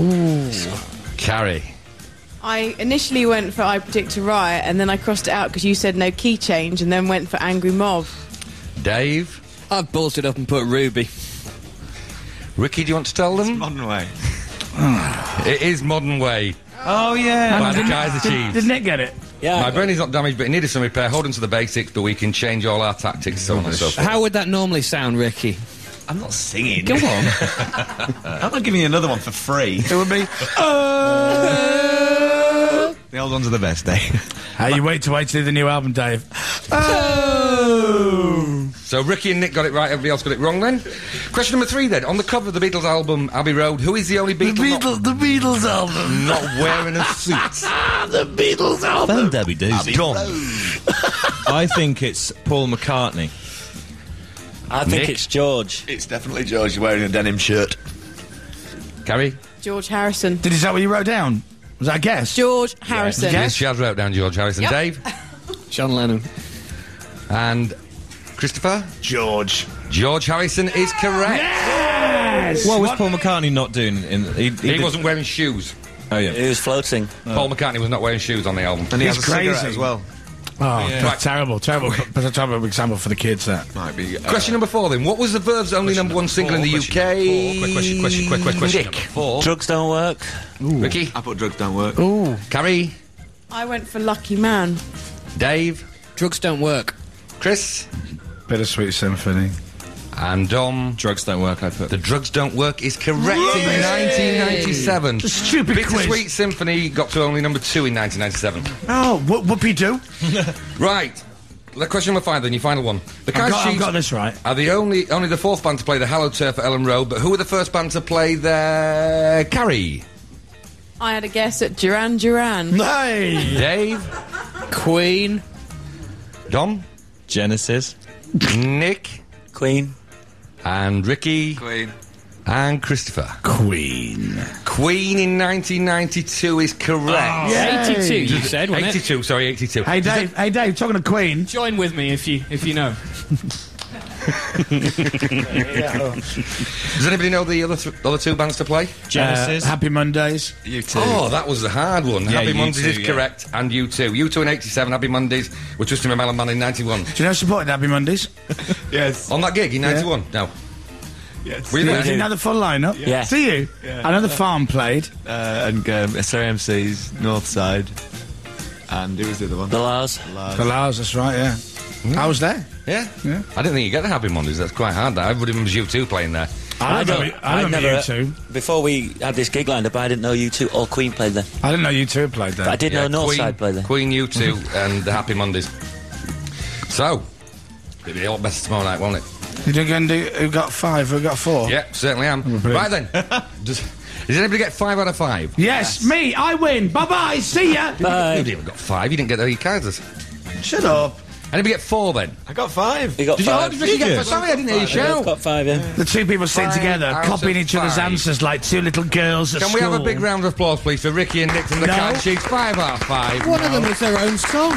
A: Carrie.
F: I initially went for I Predict a Riot, and then I crossed it out because you said no key change, and then went for Angry Mob.
A: Dave.
E: I've ballsed it up and put Ruby.
A: Ricky, do you want to tell them?
D: Modern way.
A: It is Modern Way.
I: Oh, yeah.
A: By the Kaiser Chiefs.
B: Did Nick get it?
H: Yeah.
A: My brain is not damaged, but it needed some repair. Hold on to the basics, but we can change all our tactics, so on and so forth.
E: How would that normally sound, Ricky?
D: I'm not singing.
E: Go on.
D: I'm not giving you another one for free.
B: It would be.
D: The old ones are the best, eh?
B: Hey, you wait to see the new album, Dave.
A: So Ricky and Nick got it right, everybody else got it wrong then. Question number 3 then. On the cover of the Beatles album, Abbey Road, who is the only Beatle
B: The Beatles album.
A: not wearing a suit?
B: The Beatles album.
I: Well, Debbie Doos.
A: Dom.
I: I think it's Paul McCartney.
H: I think
A: Nick?
H: it's George.
D: It's definitely George wearing a denim shirt.
A: Carrie?
F: George Harrison.
B: Is that what you wrote down? Was that a guess?
F: George Harrison.
A: Yes, she has wrote down George Harrison.
F: Yep.
A: Dave?
E: John Lennon.
A: And Christopher?
B: George.
A: George Harrison is correct.
B: Yes!
I: What was Paul McCartney not doing? He
A: He wasn't wearing shoes.
I: Oh, yeah.
H: He was floating.
A: Paul McCartney was not wearing shoes on the album.
D: And he
B: He's
D: has a cigarette
B: crazy.
D: as well.
B: Oh,
I: Yeah.
B: that's terrible. Terrible example for the kids, that.
D: Might be.
A: Question number 4 then. What was the Verve's only number 1 single in the UK?
I: Question
A: Nick.
I: 4.
H: Drugs don't work.
A: Ricky?
D: I put drugs don't work.
B: Ooh.
A: Carrie?
F: I went for Lucky Man.
A: Dave?
E: Drugs don't work.
A: Chris?
B: Bittersweet Symphony.
A: And Dom?
I: Drugs don't work, I put.
A: The Drugs Don't Work is correct in 1997.
B: It's a stupid quiz.
A: Bittersweet Symphony got to only number 2 in 1997.
B: Oh, whoopie do?
A: Right. Question number 5 then, your final one. The Kaiser
B: I've
A: Chiefs
B: got this right.
A: are the only the 4th band to play the Hallowed Turf at Ellen Road, but who were the first band to play there? Carrie?
F: I had a guess at Duran Duran.
B: Hey!
A: Dave?
E: Queen.
A: Dom?
I: Genesis.
A: Nick?
H: Queen.
A: And Ricky?
D: Queen.
A: And Christopher?
B: Queen.
A: Queen in 1992 is correct.
E: 82, you said, wasn't it?
A: 82, sorry, 82.
B: Hey, Dave, talking to Queen.
E: Join with me if you know.
A: Does anybody know the other 2 bands to play?
I: Genesis.
B: Happy Mondays.
D: You too.
A: Oh, that was the hard one.
I: Yeah,
A: Happy
I: U2,
A: Mondays is
I: yeah.
A: correct, and U2. U2 in 87, Happy Mondays, with Twisting My Melon Man in 91.
B: Do you know who supported Happy Mondays?
D: Yes.
A: On that gig in 91? No.
D: Yes.
A: Were you there?
B: Do you know the full lineup?
H: Yeah.
B: Do you? I know the Farm played.
D: And SRMC's Northside. And who was the other one?
H: The Lars.
B: The Laos, that's right, yeah. I was there.
A: Yeah?
B: Yeah.
A: I didn't think you get the Happy Mondays. That's quite hard. That. Everybody remembers you two playing there.
B: I remember you two.
H: Before we had this gig lined up, I didn't know you two or Queen played there.
B: I didn't know you two played there.
H: But I did know Northside played there.
A: Queen, you two, and the Happy Mondays. So, it'll be a lot better tomorrow night, won't it?
B: You going to do who got 5, who got 4?
A: Yeah, certainly am.
B: brilliant.
A: Right then. Does anybody get 5 out of 5?
B: Yes, me, I win. Bye-bye, see ya.
A: You didn't even got 5. You didn't get the cards.
B: Shut up.
A: Anybody get 4 then?
D: I got 5.
H: We got
A: Did you?
H: 5.
A: Did you get 5? Sorry, I didn't hear you shout.
H: Got 5, yeah.
B: The two people sitting
A: 5
B: together,
A: out
B: copying
A: of
B: each other's
A: 5.
B: answers like two little girls at
A: Can
B: school.
A: we have a big round of applause, please, for Ricky and Nick from the
B: No.
A: Card Chiefs? 5 out of 5.
J: One of them is their own song.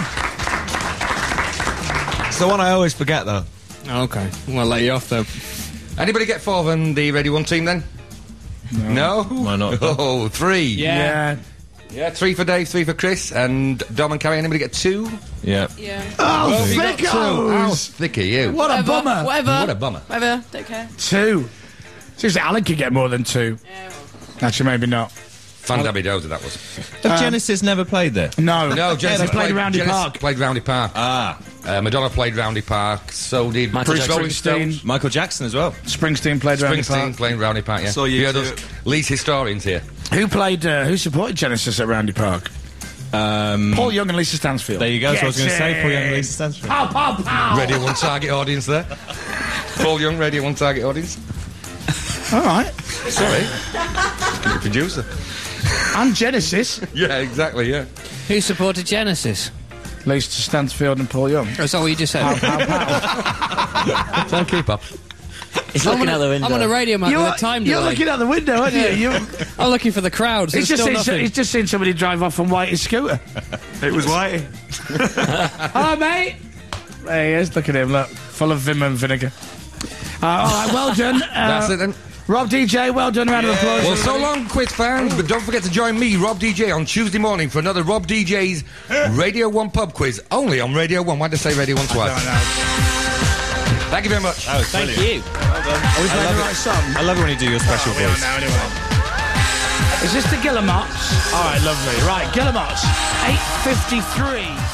D: It's the one I always forget, though.
J: Okay, well, I'll let you off, though.
A: Anybody get 4 from the Radio 1 team then? No?
I: Why not?
A: Oh, 3.
B: Yeah.
A: Yeah, 3 for Dave, 3 for Chris, and Dom and Carrie. Anybody get 2?
I: Yeah.
F: Yeah.
B: Oh,
A: You got 2. How
B: thickos!
A: thick are you?
B: What a bummer.
F: Whatever.
A: What a bummer.
F: Whatever. Don't care.
B: 2. Seriously, Alan could get more than 2.
F: Yeah,
B: Actually, maybe not.
A: Fan-dabby dozer, that was.
I: Have Genesis never played there?
B: No.
A: No, Genesis
B: they played Roundy
A: Genesis
B: Park.
A: played Roundy Park.
I: Ah.
A: Madonna played Roundy Park. So did
H: Michael
A: Bruce
H: Jackson.
A: Rolling Stones.
I: Michael Jackson as well.
B: Springsteen played Roundy
A: Springsteen
B: Park.
A: playing Roundy Park, yeah.
D: So you
A: heard
D: two-
A: us Leeds historians here.
B: Who supported Genesis at Roundy Park? Paul Young and Lisa Stansfield.
I: There you go. So I was going to say Paul Young and
B: Get
I: Lisa
B: it.
I: Stansfield.
B: Pow, pow, pow.
A: Radio 1 target audience there. Paul Young, Radio 1 target audience.
B: All right.
A: Sorry. The producer.
B: And Genesis.
A: Yeah, exactly, yeah.
E: Who supported Genesis?
B: Lisa Stansfield and Paul Young.
E: Oh, is that what you just said?
B: Pow, pow.
A: So keep up.
H: He's looking out the window.
E: I'm on a radio man with a time
B: You're
E: delay.
B: looking out the window, aren't you?
E: I'm looking for the crowd. So
B: He's
E: there's
B: just,
E: still nothing.
B: he's just seen somebody drive off on Whitey's scooter.
D: It was Whitey.
B: Hello, mate. There he is. Look at him, look. Full of vim and vinegar. All right, well done.
A: That's it then.
B: Rob DJ, well done. Round of applause.
A: Well, so long, quiz fans, but don't forget to join me, Rob DJ, on Tuesday morning for another Rob DJ's Radio 1 pub quiz, only on Radio 1. Why'd I say Radio 1 twice? Thank you very much.
E: Thank you.
B: Are we playing the right song?
I: I love it when you do your special
B: We are
I: voice.
B: now, anyway. Is this the Guillemots? All right, lovely. Right, Guillemots, 8:53.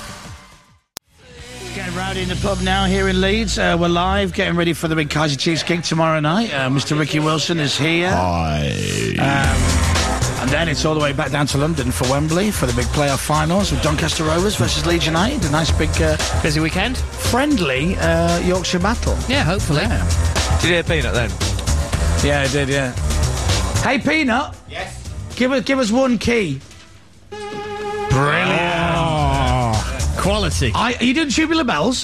B: Getting rowdy in the pub now here in Leeds. We're live, getting ready for the big Kaiser Chiefs gig tomorrow night. Mr. Ricky Wilson is here.
I: Hi.
B: And then it's all the way back down to London for Wembley for the big playoff finals with Doncaster Rovers versus Leeds United. A nice big
E: Busy weekend?
B: friendly Yorkshire battle.
E: Yeah, hopefully.
D: Did you hear Peanut then?
B: Yeah, I did, yeah. Hey, Peanut. Yes? Give us one key. Brilliant.
E: Quality.
B: Are you doing Tubular Bells?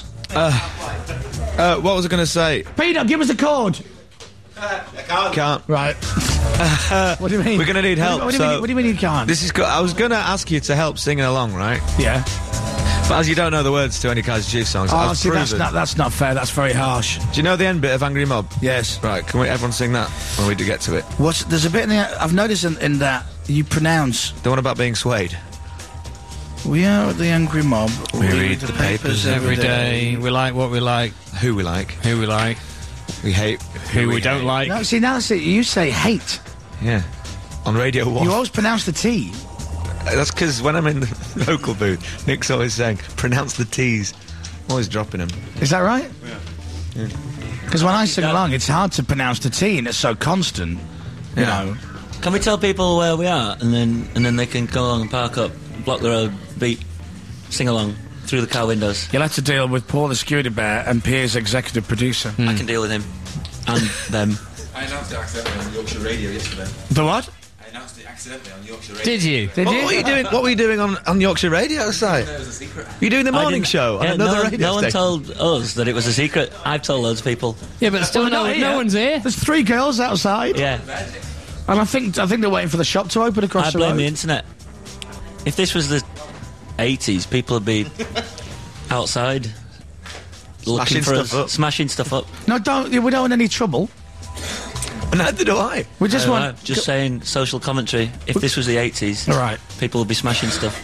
D: What was I going to say?
B: Peanut, give us a chord.
D: Can't.
B: Right. What do you mean?
D: We're going to need help.
B: What do you mean you can't?
D: This is good. I was going to ask you to help singing along, right?
B: Yeah.
D: But as you don't know the words to any Kaiser Chiefs songs,
B: Oh,
D: I've
B: see,
D: proven.
B: that's not fair. That's very harsh.
D: Do you know the end bit of Angry Mob?
B: Yes.
D: Right, can everyone sing that when we do get to it?
B: There's a bit in there, I've noticed in that you pronounce,
D: The one about being swayed.
B: we are the angry mob.
D: We read the papers
E: Every day. We like what we like.
D: Who we like.
E: Who we like.
D: We hate.
E: Who we don't like.
B: No, see, now see, you say hate.
D: Yeah. On Radio 1.
B: You always pronounce the T.
D: That's because when I'm in the local booth, Nick's always saying, pronounce the T's. I'm always dropping them.
B: Is that right? Yeah. Because when I sing along, it's hard to pronounce the T and it's so constant. You know.
H: Can we tell people where we are, and then they can go along and park up, block the road, beat, sing along through the car windows?
B: You'll have to deal with Paul the Security Bear and Piers, executive producer.
H: I can deal with him and them.
K: I announced it accidentally on Yorkshire Radio yesterday.
B: The what?
K: I announced it accidentally on Yorkshire Radio.
E: Did you?
B: Did you?
D: What were you doing? What were you doing on Yorkshire Radio side?
K: It was a secret.
D: You doing the morning show on another radio
H: no one
D: station?
H: told us that it was a secret. I've told loads of people.
E: Yeah, but still
B: Well, not
E: no
B: here.
E: one's here.
B: There's 3 girls outside.
H: Yeah,
B: And I think they're waiting for the shop to open across
H: I
B: the
H: blame
B: road.
H: the internet. If this was the 80s, people would be outside looking
D: Smashing
H: for
D: stuff
H: us,
D: up.
H: smashing stuff up.
B: No, we don't want any trouble.
D: Neither do I.
B: We just want...
H: Just saying social commentary. If this was the 80s,
B: All right.
H: people would be smashing stuff.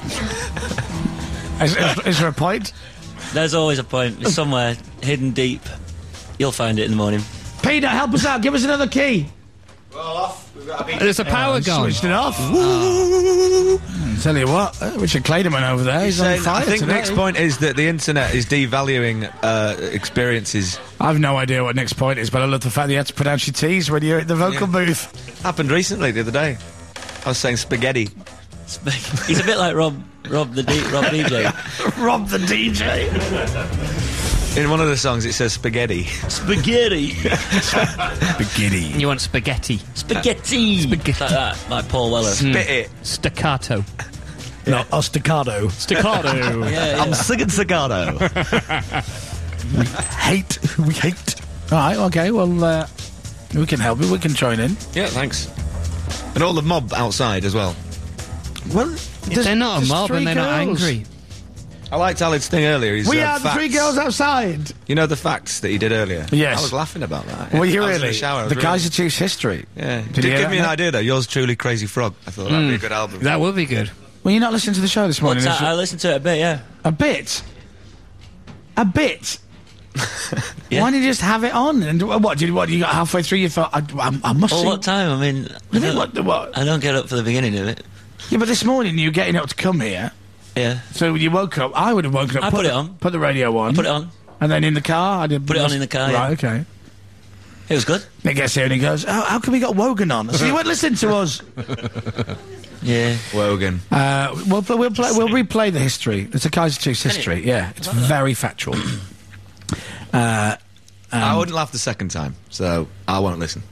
B: Is there a point?
H: There's always a point. It's somewhere hidden deep. You'll find it in the morning.
B: Peter, help us out. Give us another key.
K: Well, off. We've got a beat.
E: There's a power gone.
B: Switched it off. Tell you what, Richard Clayderman over there, he's on fire
D: I think
B: today.
D: Nick's point is that the internet is devaluing experiences.
B: I've no idea what Nick's point is, but I love the fact that you had to pronounce your T's when you're at the vocal booth.
D: Happened recently, the other day. I was saying spaghetti.
H: He's a bit like Rob DJ.
B: Rob the DJ.
D: In one of the songs, it says spaghetti.
H: Spaghetti.
B: Spaghetti.
E: You want spaghetti.
H: Spaghetti. Like that, like Paul Weller.
D: Spit it.
E: Staccato.
B: No, staccato.
E: Staccato.
H: Yeah.
D: I'm singing staccato.
B: We hate. All right, okay, well, we can help you. We can join in.
D: Yeah, thanks. And all the mob outside as well.
B: Well,
E: They're not a mob and they're not angry.
D: I liked Alan's thing earlier. His,
B: We are the
D: facts.
B: 3 girls outside.
D: You know the facts that he did earlier?
B: Yes.
D: I was laughing about that.
B: Were you
D: I was in
B: really?
D: the shower. I was
B: The
D: really-
B: Kaiser Chiefs history.
D: Yeah.
B: Did
D: Did
B: you hear
D: give me
B: that?
D: an idea though. Yours truly, Crazy Frog. I thought that'd be a good album.
E: That would be good.
B: Well, you're not listening to the show this morning.
H: I listened to it a bit, yeah.
B: A bit? A bit?
H: Yeah.
B: Why didn't you just have it on? And what you got halfway through? You thought I must
H: Well,
B: see.
H: what time? I mean,
B: You think what?
H: I don't get up for the beginning of it.
B: Yeah, but this morning you were getting up to come here.
H: Yeah.
B: So when you woke up, I would have woken up.
H: I put it on.
B: Put the radio on.
H: Put it on.
B: And then in the car, I did.
H: Put it on in the car, yeah.
B: Right. Okay.
H: It was good.
B: Nick gets here and he goes, "How come we got Wogan on?" So you won't listen to us.
H: Yeah.
D: Wogan.
B: We'll replay the history. It's a Kaiser Chiefs history. Yeah, it's very factual.
D: I wouldn't laugh the second time, so I won't listen.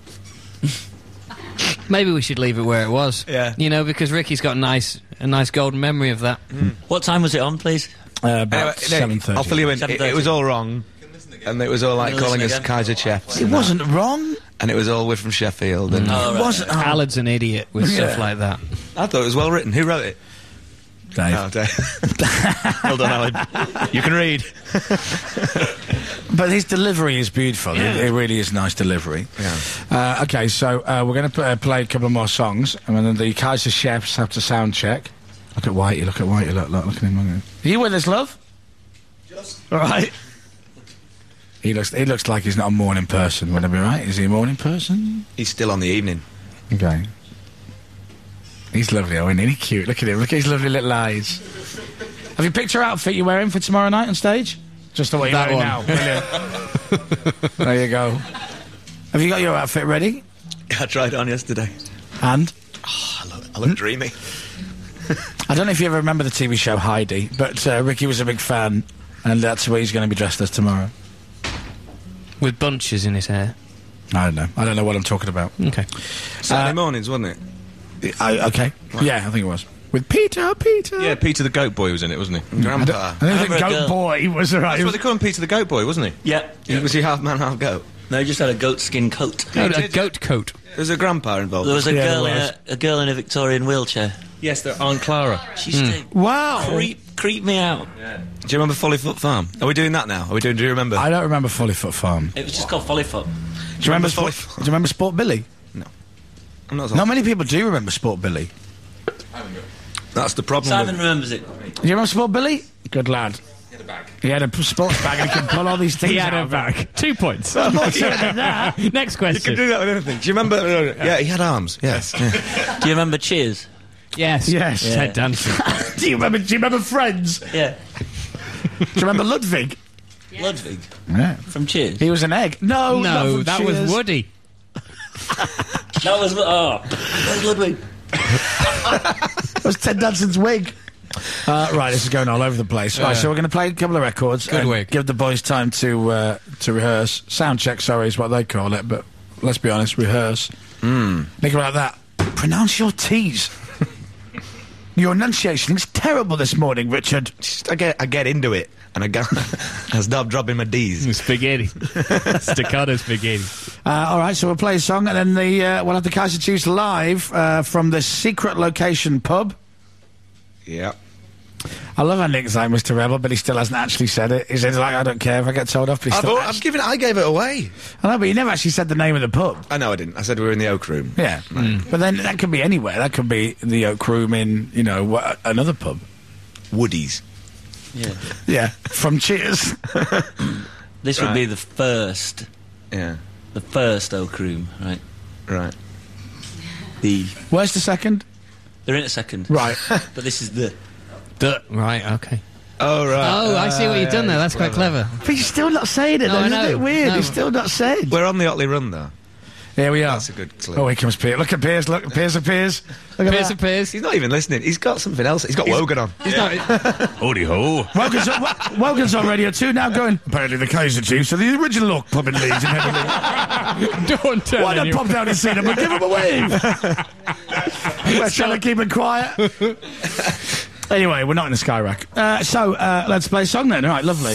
E: Maybe we should leave it where it was.
D: Yeah.
E: You know, because Ricky's got a nice golden memory of that.
H: What time was it on, please?
B: About
D: Anyway,
B: 7:30.
D: I'll fill you in. It
H: 7:30.
D: was all wrong. And it was all like
H: Listen
D: calling us
H: again.
D: Kaiser Chefs.
B: It wasn't wrong.
D: And it was all we're from Sheffield. And
H: Oh,
B: It
H: right.
B: wasn't.
E: Alan's an idiot with
B: Yeah.
E: stuff like that.
D: I thought it was well written. Who wrote it?
B: Dave.
D: Oh, Dave. Well done, Alan. You can read.
B: But his delivery is beautiful.
D: Yeah.
B: It really is nice delivery.
D: Yeah.
B: Okay, so we're going to play a couple more songs, and then the Kaiser Chefs have to sound check. Look at Whitey. Look at Whitey. Look at him. Look at him. Are you with us, love?
K: Just.
B: All right. He looks like he's not a morning person. Would I be right? Is he a morning person?
D: He's still on the evening.
B: Okay. He's lovely, isn't he? He's cute. Look at him. Look at his lovely little eyes. Have you picked your outfit you're wearing for tomorrow night on stage? Just the way you're
E: That
B: wearing
E: one.
B: now. Brilliant. There you go. Have you got your outfit ready?
D: I tried it on yesterday.
B: And?
D: I look dreamy.
B: I don't know if you ever remember the TV show Heidi, but Ricky was a big fan, and that's where he's going to be dressed as tomorrow.
E: With bunches in his hair.
B: I don't know. I don't know what I'm talking about.
E: Okay.
D: Saturday mornings, wasn't it?
B: Okay.
D: Right.
B: Yeah, I think it was. With Peter.
I: Yeah, Peter the Goat Boy was in it, wasn't he?
D: Grandpa.
B: I don't think
H: Remember a
B: Goat
H: girl-
B: Boy was right.
I: That's what they call him, Peter the Goat Boy, wasn't he?
H: Yeah.
D: Was he half man, half goat?
H: No, he just had a goat skin coat.
E: No, a goat coat.
D: There's a grandpa involved.
H: There was a
B: Yeah,
H: girl
B: there
H: in
B: was.
H: a girl in a Victorian wheelchair.
I: Yes, they're Aunt Clara.
H: She used to
B: Wow.
H: creep me out.
D: Do you remember Follyfoot Farm? Are we doing that now? Do you remember?
B: I don't remember Follyfoot Farm.
H: It was just called Follyfoot.
B: Do you remember
D: Folly-
B: Do you remember Sport Billy?
D: I'm not
B: Not many people do remember Sport Billy.
D: That's the problem.
H: Simon
D: with
H: remembers it.
B: Do you remember Sport Billy? Good lad.
K: He had a bag.
B: He had a sports bag and he could pull all these things out of it.
E: 2 points.
B: Next
E: Next
D: You can
E: question.
D: do that with anything. Do you remember? Yeah, he had arms. Yes. Yeah.
H: Do you remember Cheers?
E: Yes.
B: Yes.
E: Ted Danson.
B: Do you remember Friends?
H: Yeah.
B: Do you remember Ludwig?
H: Ludwig
B: Yeah.
H: from Cheers.
B: He was an egg. No, not
E: No,
B: from
E: that
B: Cheers.
E: was Woody.
H: That was where's Ludwig?
B: That was Ted Danson's wig. Right, this is going all over the place. Right, so we're going to play a couple of records.
E: Good
B: and
E: wig.
B: Give the boys time to rehearse. Sound check, sorry, is what they call it, but let's be honest, rehearse. Think about that. Pronounce your T's. Your enunciation is terrible this morning, Richard.
D: Just, I get into it, and I stop dropping my D's.
E: Spaghetti. Staccato spaghetti.
B: All right, so we'll play a song, and then we'll have the Kaiser Chiefs live from the secret location pub.
D: Yeah.
B: I love how Nick's like Mr. Rebel, but he still hasn't actually said it. He's like, I don't care if I get told off, but he still
D: I gave it away.
B: I know, but he never actually said the name of the pub.
D: I know I didn't. I said we were in the Oak Room.
B: Yeah, but then that could be anywhere. That could be the Oak Room in, another pub.
D: Woody's.
H: Yeah.
B: Yeah, from Cheers.
H: This would be the first
D: Yeah.
H: the first Oak Room, right?
D: Right.
B: Where's the second?
H: They're in a second.
B: Right.
H: But this is the...
E: Right, okay.
D: Oh, right.
E: Oh, I see what you've done there. That's quite clever.
B: But you're still not saying it,
E: No,
B: though.
E: I
B: Isn't
E: know.
B: it weird?
E: No.
B: You're still not saying.
D: We're on the Otley Run, though.
B: Here we are.
D: That's a good clue.
B: Oh, here comes Piers. Look at Piers. Look, Piers appears. Look at
E: Piers
B: that.
E: appears.
D: He's not even listening. He's got something else. He's got Wogan on.
E: He's not...
G: Howdy ho.
B: Wogan's on Radio 2 now going, apparently the Kaiser Chiefs are the original Oak pub in Leeds and Headingley.
E: Don't tell
B: Why not
E: anyone.
B: pop down and see them and give them a wave? We're trying to keep it quiet. Anyway, we're not in the sky rack. So, let's play a song then. All right, lovely.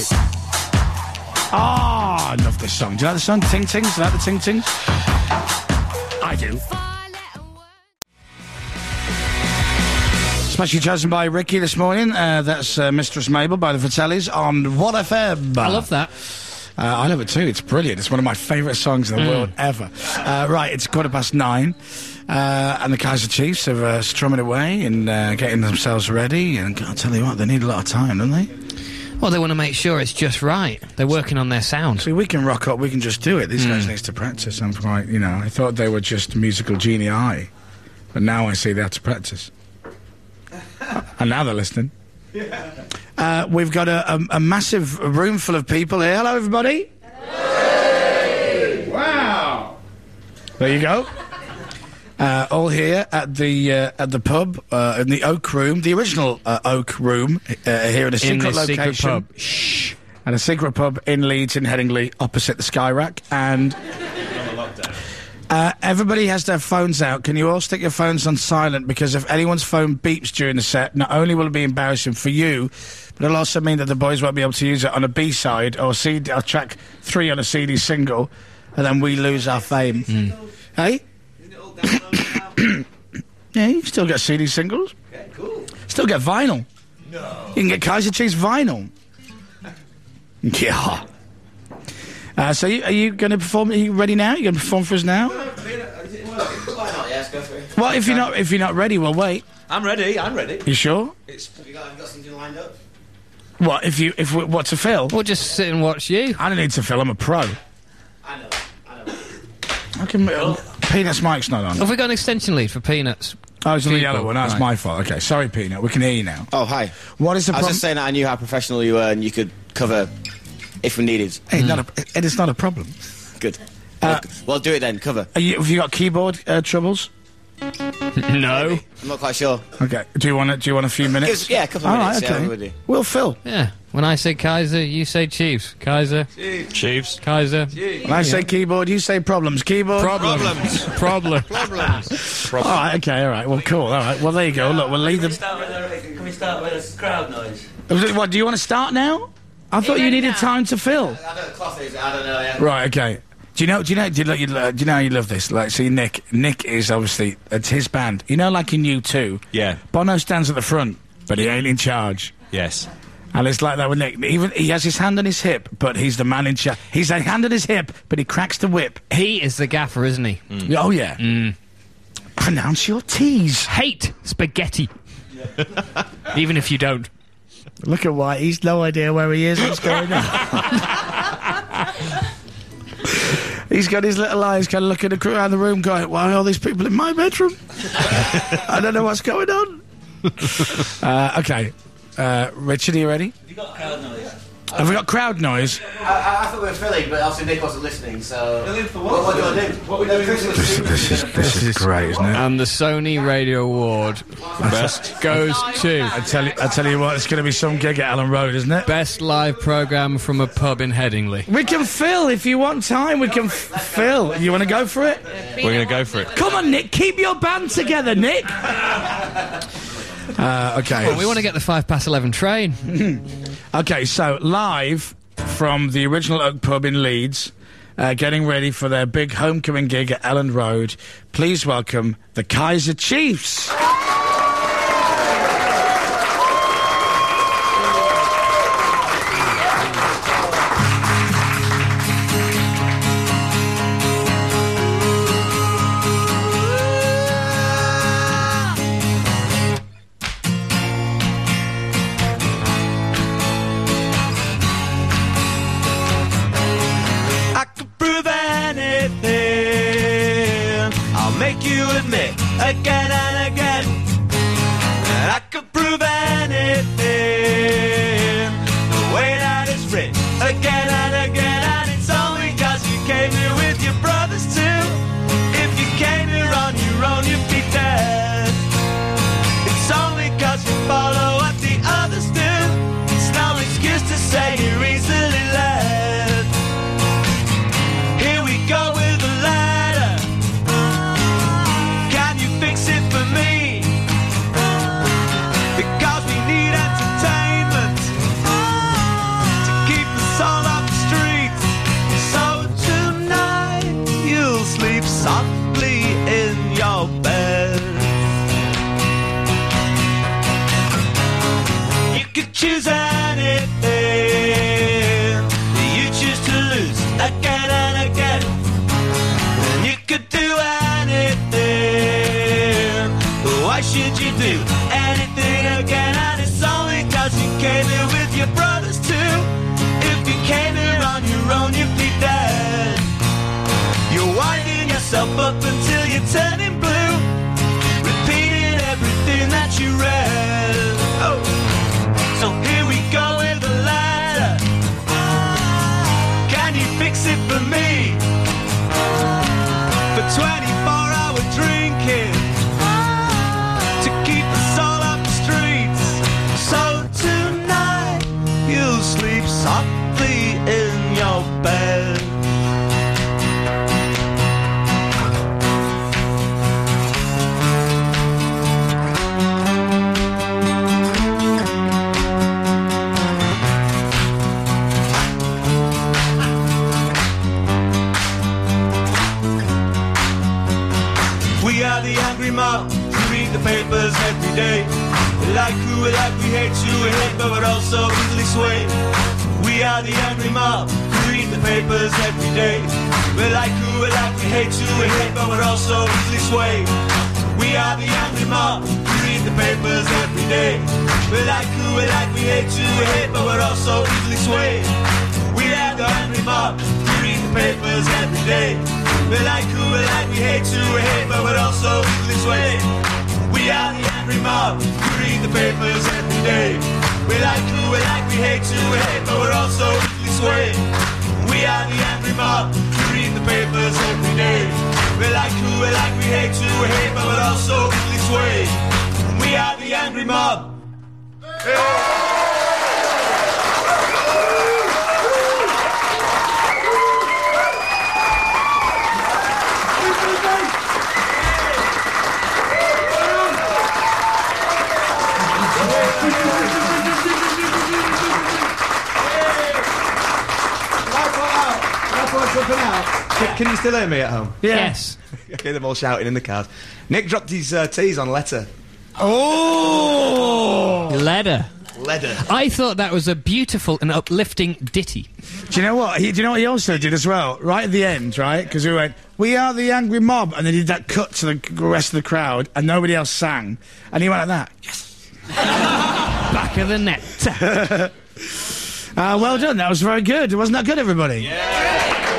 B: I love this song. Do you like the song? Ting Tings? Do you like the Ting Tings? I do. Especially chosen by Ricky this morning. That's Mistress Mabel by the Fratellis on What FM.
E: I love that.
B: I love it too. It's brilliant. It's one of my favourite songs in the world ever. Right, it's 9:15. And the Kaiser Chiefs are strumming away and getting themselves ready. And I'll tell you what, they need a lot of time, don't they?
E: Well, they want to make sure it's just right. They're working on their sound.
B: See, we can rock up, we can just do it. These guys need to practice. I'm quite, I thought they were just musical genii. But now I see they have to practice. And now they're listening. We've got a massive room full of people here. Hello, everybody. Hey! Wow. There you go. All here at the pub in the Oak Room, the original Oak Room, here in a secret location.
E: Secret pub. Shh.
B: And a secret pub in Leeds, in Headingley, opposite the Sky Rack. And everybody has their phones out. Can you all stick your phones on silent? Because if anyone's phone beeps during the set, not only will it be embarrassing for you, but it'll also mean that the boys won't be able to use it on a B-side or track 3 on a CD single, and then we lose our fame. Hey? Yeah, you can still get CD singles.
K: Okay, cool.
B: Still get vinyl.
K: No.
B: You can get Kaiser Chiefs vinyl. Yeah. So are you going to perform? Are you ready now? You going to perform for us now?
K: Why not? Yes, go for it.
B: Well, if you're not ready, we'll wait.
D: I'm ready.
B: You sure?
K: Have you got something lined up?
B: What what to fill?
E: We'll just sit and watch you.
B: I don't need to fill. I'm a pro.
K: I know.
B: I can. Peanut's mic's not on.
E: Have we got an extension lead for Peanuts?
B: Oh, it's on the
E: People,
B: yellow one. That's
E: right.
B: my fault. Okay, sorry, Peanut. We can hear you now.
K: Oh, hi.
B: What is the
K: I was
B: problem?
K: just saying that I knew how professional you were and you could cover if we needed.
B: Hey, it is not a problem.
K: Good. Well, do it then. Cover.
B: Have you got keyboard troubles?
E: No.
K: I'm not quite sure.
B: Okay. Do you want a few minutes?
K: Yeah, a couple of
B: All
K: minutes.
B: right,
K: Yeah,
B: okay.
K: everybody.
B: We'll fill.
E: Yeah. When I say Kaiser, you say Chiefs. Kaiser.
I: Chiefs.
E: Kaiser.
B: When I say keyboard, you say problems. Keyboard.
E: Problems.
K: Problems.
B: All right. Okay. All right. Well, cool. All right. Well, there you go. Look, we'll leave them.
H: Can we start with a crowd noise?
B: What? Do you want to start now? I thought you needed time to fill.
K: I don't cloth is. I don't know. Yeah.
B: Right. Okay. Do you know how you love this? Like, see, Nick is obviously, it's his band. You know, like in U2.
I: Yeah.
B: Bono stands at the front, but he ain't in charge.
I: Yes.
B: And it's like that with Nick. Even he has his hand on his hip, but he's the man in charge. He's a hand on his hip, but he cracks the whip.
E: He is the gaffer, isn't he?
B: Oh yeah. Pronounce your T's.
E: Hate spaghetti. Even if you don't.
B: Look at White. He's no idea where he is. What's going on? He's got his little eyes kind of looking around the room going, why are all these people in my bedroom? I don't know what's going on. Okay. Richard, are you ready?
H: Have you got crowd noise?
B: Have we got crowd noise?
K: I thought we were filling, but obviously Nick wasn't listening, so... Filling for what? What do I do? What we doing?
B: This is great, isn't it?
E: And the Sony Radio Award best goes to
B: I tell you what, it's going to be some gig at Allen Road, isn't it?
E: best live programme from a pub in Headingley.
B: We can fill if you want time. We can fill. You want to go for it?
I: We're going to go for it.
B: Come on, Nick. Keep your band together, Nick. Okay.
E: Well, we want to get the 11:05 train.
B: Okay, so live from the original Oak Pub in Leeds, getting ready for their big homecoming gig at Elland Road. Please welcome the Kaiser Chiefs.
L: I could prove anything it again and again, and it's only 'cause you came here with your brothers too. If you came here on your own, you'd be dead. It's only 'cause you follow what the others do. It's no excuse to say you're easily led. Here we go with a ladder. Can you fix it for me? Because we need entertainment to keep us all off the streets. So tonight you'll sleep softly in your bed. You could choose anything. You choose to lose again and again. And you could do anything. Why should you do anything again? And it's only 'cause you came here with your brothers too. If you came here on your own, you'd be dead. You're winding yourself up until you're turning blue, repeating everything that you read. Oh, so here we go with a ladder. Can you fix it for me? For 24-hour drinking to keep us all off the streets. So tonight you'll sleep softly in your bed. We are the angry mob. We read the papers every day. We like who we like, we hate who we hate, but we're also easily swayed. We are the angry mob. We read the papers every day. We like who we like, we hate who we hate, but we're also easily swayed. We are the angry mob. We read the papers every day. We like who we like, we hate who we hate, but we're also easily swayed. We are the angry mob. We read the papers every day. We like who we like, we hate who we hate, but we're also easily swayed. We are the angry mob. We read the papers every day. We like who we like, we hate who we hate, but we're also easily swayed. We are the angry mob. We read the papers every day. We like who we like, we hate who we hate, but we're also easily swayed. We are the angry mob.
D: Can you still hear me at home?
E: Yes.
D: Okay, they're all shouting in the cars. Nick dropped his T's on letter.
E: Oh! Leather.
D: Leather.
E: I thought that was a beautiful and uplifting ditty.
B: Do you know what? Do you know what he also did as well? Right at the end, right? Because we went, "We are the angry mob," and then he did that cut to the rest of the crowd, and nobody else sang, and he went like that. Yes.
E: Back of the net.
B: Well done. That was very good. Wasn't that good, everybody?
L: Yeah.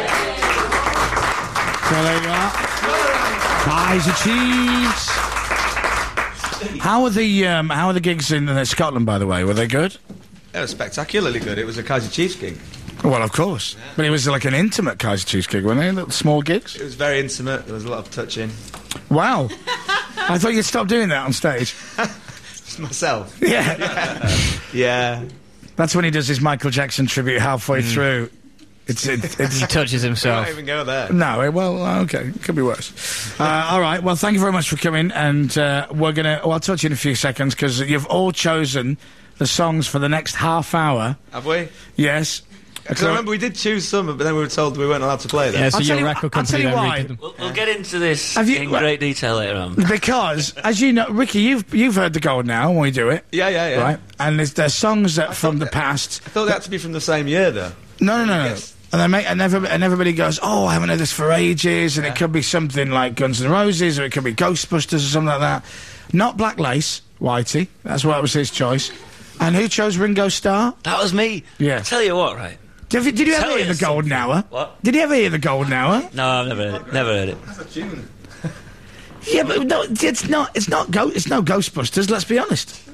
B: So there you are. Pies of cheese. How are the gigs in Scotland, by the way? Were they good?
D: They were spectacularly good. It was a Kaiser Chiefs gig.
B: Well, of course. Yeah. But it was like an intimate Kaiser Chiefs gig, weren't they? Little small gigs?
D: It was very intimate. There was a lot of touching.
B: Wow. I thought you'd stop doing that on stage.
D: Just myself.
B: Yeah.
D: Yeah.
B: That's when he does his Michael Jackson tribute halfway through. It's
E: he touches himself.
D: Don't even go there.
B: No, well, okay, it could be worse. All right, well, thank you very much for coming, and we're gonna. Well, I'll talk to you in a few seconds because you've all chosen the songs for the next half hour.
D: Have we?
B: Yes.
D: Because I remember we did choose some, but then we were told we weren't allowed to play them.
E: Yeah, so your record company then redid them.
H: We'll get into this in great detail later on.
B: Because, as you know, Ricky, you've heard the Golden Hour when we do it.
D: Yeah.
B: Right? And there's songs that from the past.
D: I thought they had to be from the same year, though.
B: No. And everybody goes, "Oh, I haven't heard this for ages," and it could be something like Guns N' Roses, or it could be Ghostbusters, or something like that. Not Black Lace, Whitey. That's what was his choice. And who chose Ringo Starr?
H: That was me.
B: Yeah.
H: I tell you what, right?
B: Did you ever hear the Golden Hour?
H: What?
B: Did you ever hear the Golden Hour?
H: No, I've never heard it. Never heard it.
D: That's a tune.
B: Yeah, but no, it's no Ghostbusters. Let's be honest.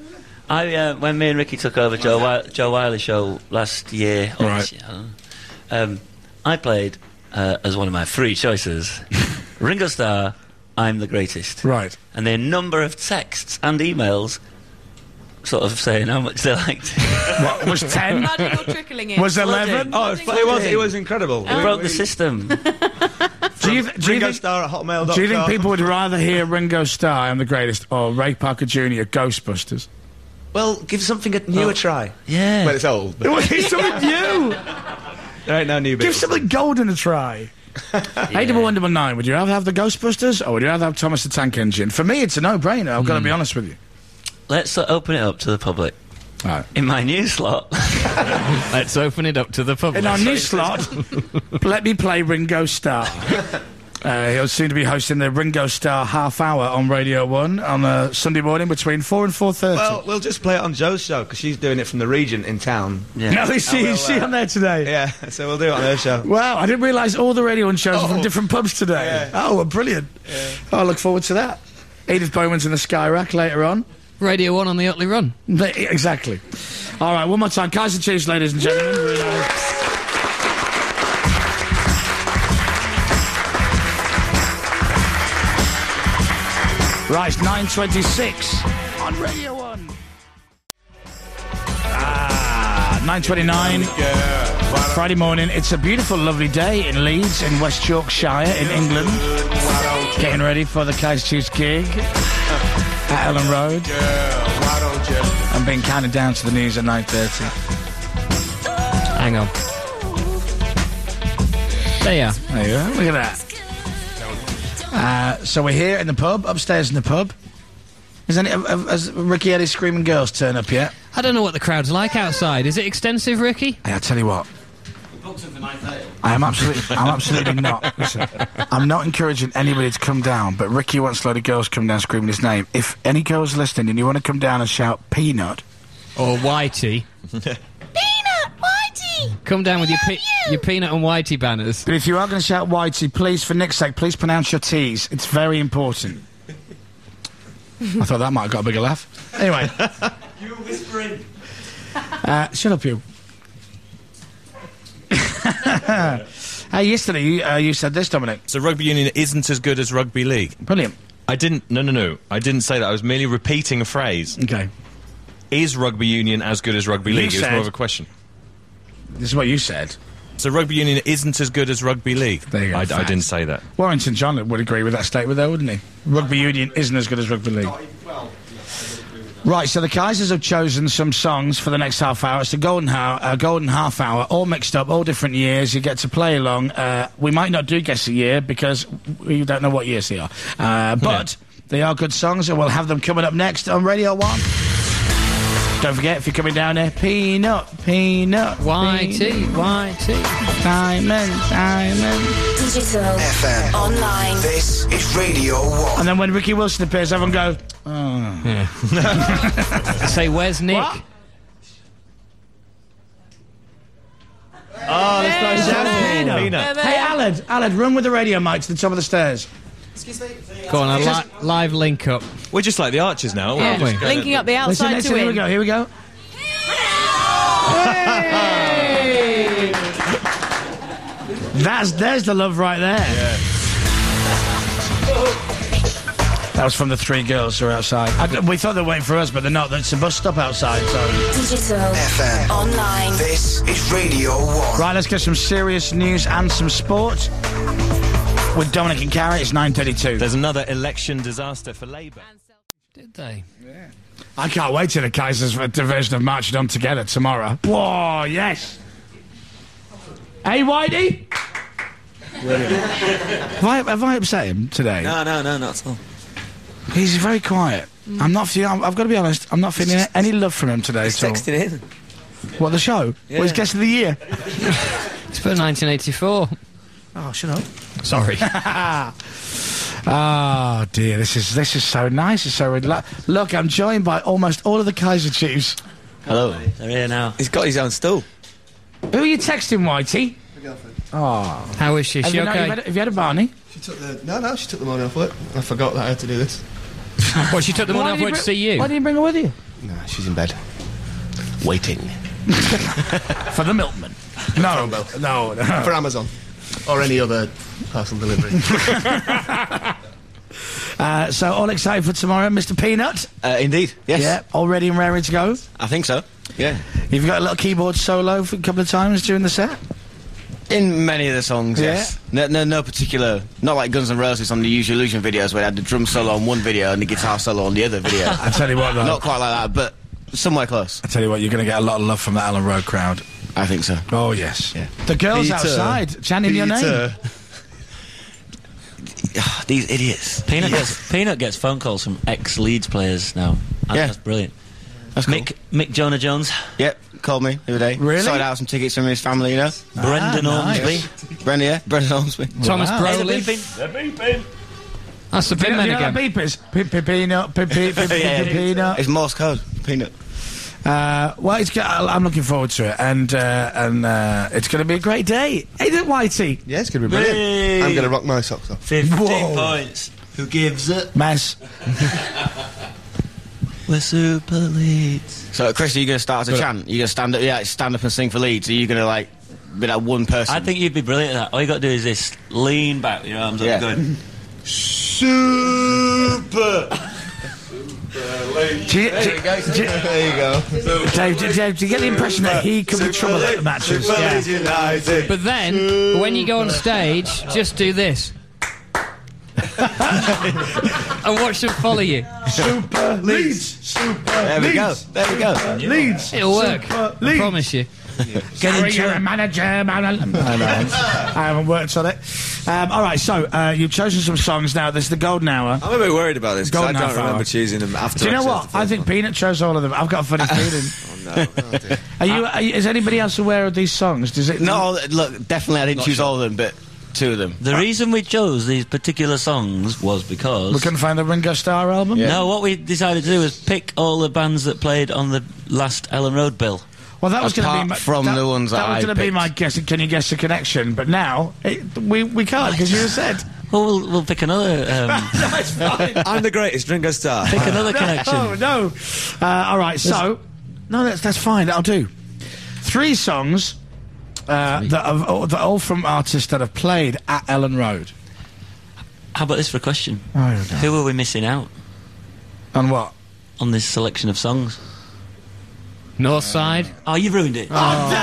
H: When me and Ricky took over Joe Wiley's show last year, or
B: Right.
H: this year, I don't know, I played as one of my 3 choices, Ringo Starr, I'm the Greatest.
B: Right.
H: And the number of texts and emails sort of saying how much they liked it.
B: What, was 10?
F: Flooding or trickling in?
B: Was 11?
D: Oh, it was incredible.
H: It broke the system.
B: Do you
D: Ringo Starr at hotmail.com.
B: Do you think people would rather hear Ringo Starr, I'm the Greatest, or Ray Parker Jr., Ghostbusters?
D: Well, give something new a try.
H: Yeah.
D: Well, it's old. But
B: Give something new!
D: there ain't no new bits.
B: Give something golden a try. 81199, would you rather have the Ghostbusters, or would you rather have Thomas the Tank Engine? For me, it's a no-brainer, I've got to be honest with you.
H: Let's open it up to the public.
B: Right.
H: In my new slot.
E: Let's open it up to the public.
B: In our new slot, let me play Ringo Starr. He'll soon to be hosting the Ringo Starr half hour on Radio 1 on a Sunday morning between 4 and 4:30.
D: Well, we'll just play it on Joe's show, because she's doing it from the Regent in town.
H: Yeah.
B: No, is she on there today?
D: Yeah, so we'll do it on her show.
B: Wow, I didn't realise all the Radio 1 shows are from different pubs today.
D: Yeah.
B: Oh, well, brilliant. Yeah. Oh, I look forward to that. Edith Bowman's in the Sky Rack later on.
E: Radio 1 on the Utley Run.
B: Exactly. All right, one more time. Kaiser Chiefs, ladies and gentlemen. Right, it's 9:26 on Radio 1. 9:29. Friday morning. It's a beautiful, lovely day in Leeds, in West Yorkshire, in England. Getting ready for the Kaiser Chiefs gig at Ellen Road. And being counted down to the news at 9:30.
E: Hang on. There you are.
B: There you are. Look at that. So we're here in the pub, upstairs in the pub. Has Ricky had his Screaming Girls turn up yet?
E: I don't know what the crowd's like outside. Is it extensive, Ricky?
B: Hey, I tell you what. I'm absolutely not. Listen, I'm not encouraging anybody to come down, but Ricky wants a load of girls come down screaming his name. If any girls are listening and you want to come down and shout Peanut
E: or Whitey.
M: Peanut, Whitey!
E: Come down with your Peanut and Whitey banners.
B: But if you are going to shout Whitey, please, for Nick's sake, please pronounce your T's. It's very important. I thought that might have got a bigger laugh. Anyway.
L: You were whispering.
B: Shut up, you. Hey, yesterday you said this, Dominic.
I: So rugby union isn't as good as rugby league.
B: Brilliant.
I: I didn't. No. I didn't say that. I was merely repeating a phrase.
B: Okay.
I: Is rugby union as good as rugby league? It was more of a question.
B: This is what you said.
I: So rugby union isn't as good as rugby league.
B: There you go.
I: I didn't say that.
B: Warrington John would agree with that statement, though, wouldn't he? Rugby union isn't as good as rugby league. Right, so the Kaisers have chosen some songs for the next half hour. It's the golden half hour, all mixed up, all different years. You get to play along. We might not do Guess the Year because we don't know what years they are. But they are good songs, and we'll have them coming up next on Radio 1. Don't forget, if you're coming down there, Peanut,
E: Whitey.
B: Diamond.
M: Digital.
N: FM.
M: Online.
N: This is Radio 1.
B: And then when Ricky Wilson appears, everyone go, oh.
E: Yeah. Say, where's Nick?
B: What?
D: Oh, that's nice.
B: Peanut. Hey, Aled, run with the radio mic to the top of the stairs.
K: Excuse me?
E: Go on, a live link up.
I: We're just like the Archers now,
F: Yeah.
I: aren't we?
F: Linking up the outside
B: Listen,
F: to
B: here
F: in.
B: we go. Hey! There's the love right there.
I: Yeah.
B: That was from the 3 girls who are outside. We thought they were waiting for us, but they're not. It's a bus stop outside, so...
M: Digital.
N: FM.
M: Online.
N: This is Radio 1.
B: Right, let's get some serious news and some sport. With Dominic and Carrie, it's 9:32.
I: There's another election disaster for Labour.
E: Did they?
B: Yeah. I can't wait till the Kaisers for division of marching on together tomorrow. Whoa, yes. Hey, Whitey? Have I upset him today?
H: No, not at all.
B: He's very quiet. I'm not feeling. I've got to be honest. I'm not feeling any love from him today.
H: He's texting in.
B: What, the show?
H: Yeah.
B: What, his guest of the year?
E: It's for 1984.
B: Oh, shut up.
E: Sorry.
B: Oh dear, this is so nice. It's so look, I'm joined by almost all of the Kaiser Chiefs.
H: Hello. They're here now.
D: He's got his own stool.
B: Who are you texting, Whitey?
K: My girlfriend.
B: Oh,
E: how is she? She okay?
B: Have you had a Barney?
K: She took the... No, she took the morning off work. I forgot that I had to do this.
E: Well, she took the morning off work to see you.
B: Why didn't you bring her with you?
K: No, she's in bed. Waiting.
B: For the milkman. No. No.
K: For Amazon. Or any other parcel delivery.
B: So all excited for tomorrow, Mr. Peanut?
O: Indeed, yes.
B: Yeah, all ready and raring to go?
O: I think so, yeah.
B: You've got a little keyboard solo for a couple of times during the set?
O: In many of the songs, yes. No particular... Not like Guns N' Roses on the Use Your Illusion videos where they had the drum solo on one video and the guitar solo on the other video.
B: I tell you what, though.
O: Not quite like that, but somewhere close.
B: I tell you what, you're going to get a lot of love from the Allen Road crowd.
O: I think so.
B: Oh, yes.
O: Yeah.
B: The girls outside chanting your name.
O: These idiots.
H: Peanut gets phone calls from ex-Leeds players now.
O: Yeah.
H: That's brilliant.
O: That's cool.
H: Mick Jonah-Jones.
O: Yep, called me the other day.
B: Really?
O: Sorted out some tickets from his family, you know.
H: Brendan Ormsby.
O: Brendan Ormsby.
E: Thomas
H: Hey,
E: Brolin.
H: they're beeping.
E: That's the pin man
B: You know
E: again.
B: that beep is? Peanut, peanut.
O: It's Morse code. Peanut.
B: Well, I'm looking forward to it, and it's going to be a great day. Ain't it, Whitey?
K: Yeah, it's going to be brilliant.
H: Hey.
K: I'm going to rock my socks off.
H: 15
B: Whoa.
H: points. Who gives it?
B: Mess.
H: We're Super Leeds.
O: So, Chris, are you going to start as a chant? You're going to stand up and sing for Leeds? Are you going to, like, be that one person?
H: I think you'd be brilliant at that. All you got to do is this: lean back with your arms up and going, Super!
K: There you go.
B: Dave, do you get the impression that he could be trouble at the matches?
H: Yeah.
E: But then, when you go on stage, just do this. And watch them follow you.
B: Super Leeds. Super
O: There we go. There we go.
B: Leeds.
E: It'll work.
B: Super
E: I promise you.
B: Sorry, you're a manager, man. I haven't worked on it. All right, so you've chosen some songs now. This is the Golden Hour.
D: I'm a bit worried about this because I
B: Golden
D: don't
B: Hour.
D: remember choosing them after.
B: Do you know
D: I chose
B: what?
D: the
B: I
D: first
B: think
D: one.
B: Peanut chose all of them. I've got a funny feeling.
D: Oh, no.
B: Are you? Is anybody else aware of these songs? Does it?
O: No, look, definitely I didn't choose all of them, but two of them.
H: The reason we chose these particular songs was because
B: We couldn't find the Ringo Starr album.
H: No, what we decided to do was pick all the bands that played on the last Ellen Road bill.
B: Well, that was going to be
O: Apart from the ones that
B: was
O: I
B: going to be
O: picked.
B: my guess. Can you guess the connection? But now we can't because you said.
H: Well, we'll pick another.
B: That's fine.
D: I'm the greatest Ringo Starr.
H: Pick another connection.
B: Oh no! All right, so no, that's fine. That'll do. 3 songs that are all from artists that have played at Ellen Road.
H: How about this for a question?
B: Oh, I don't know.
H: Who are we missing out
B: On what?
H: on this selection of songs?
E: North Side.
H: Oh, you ruined it.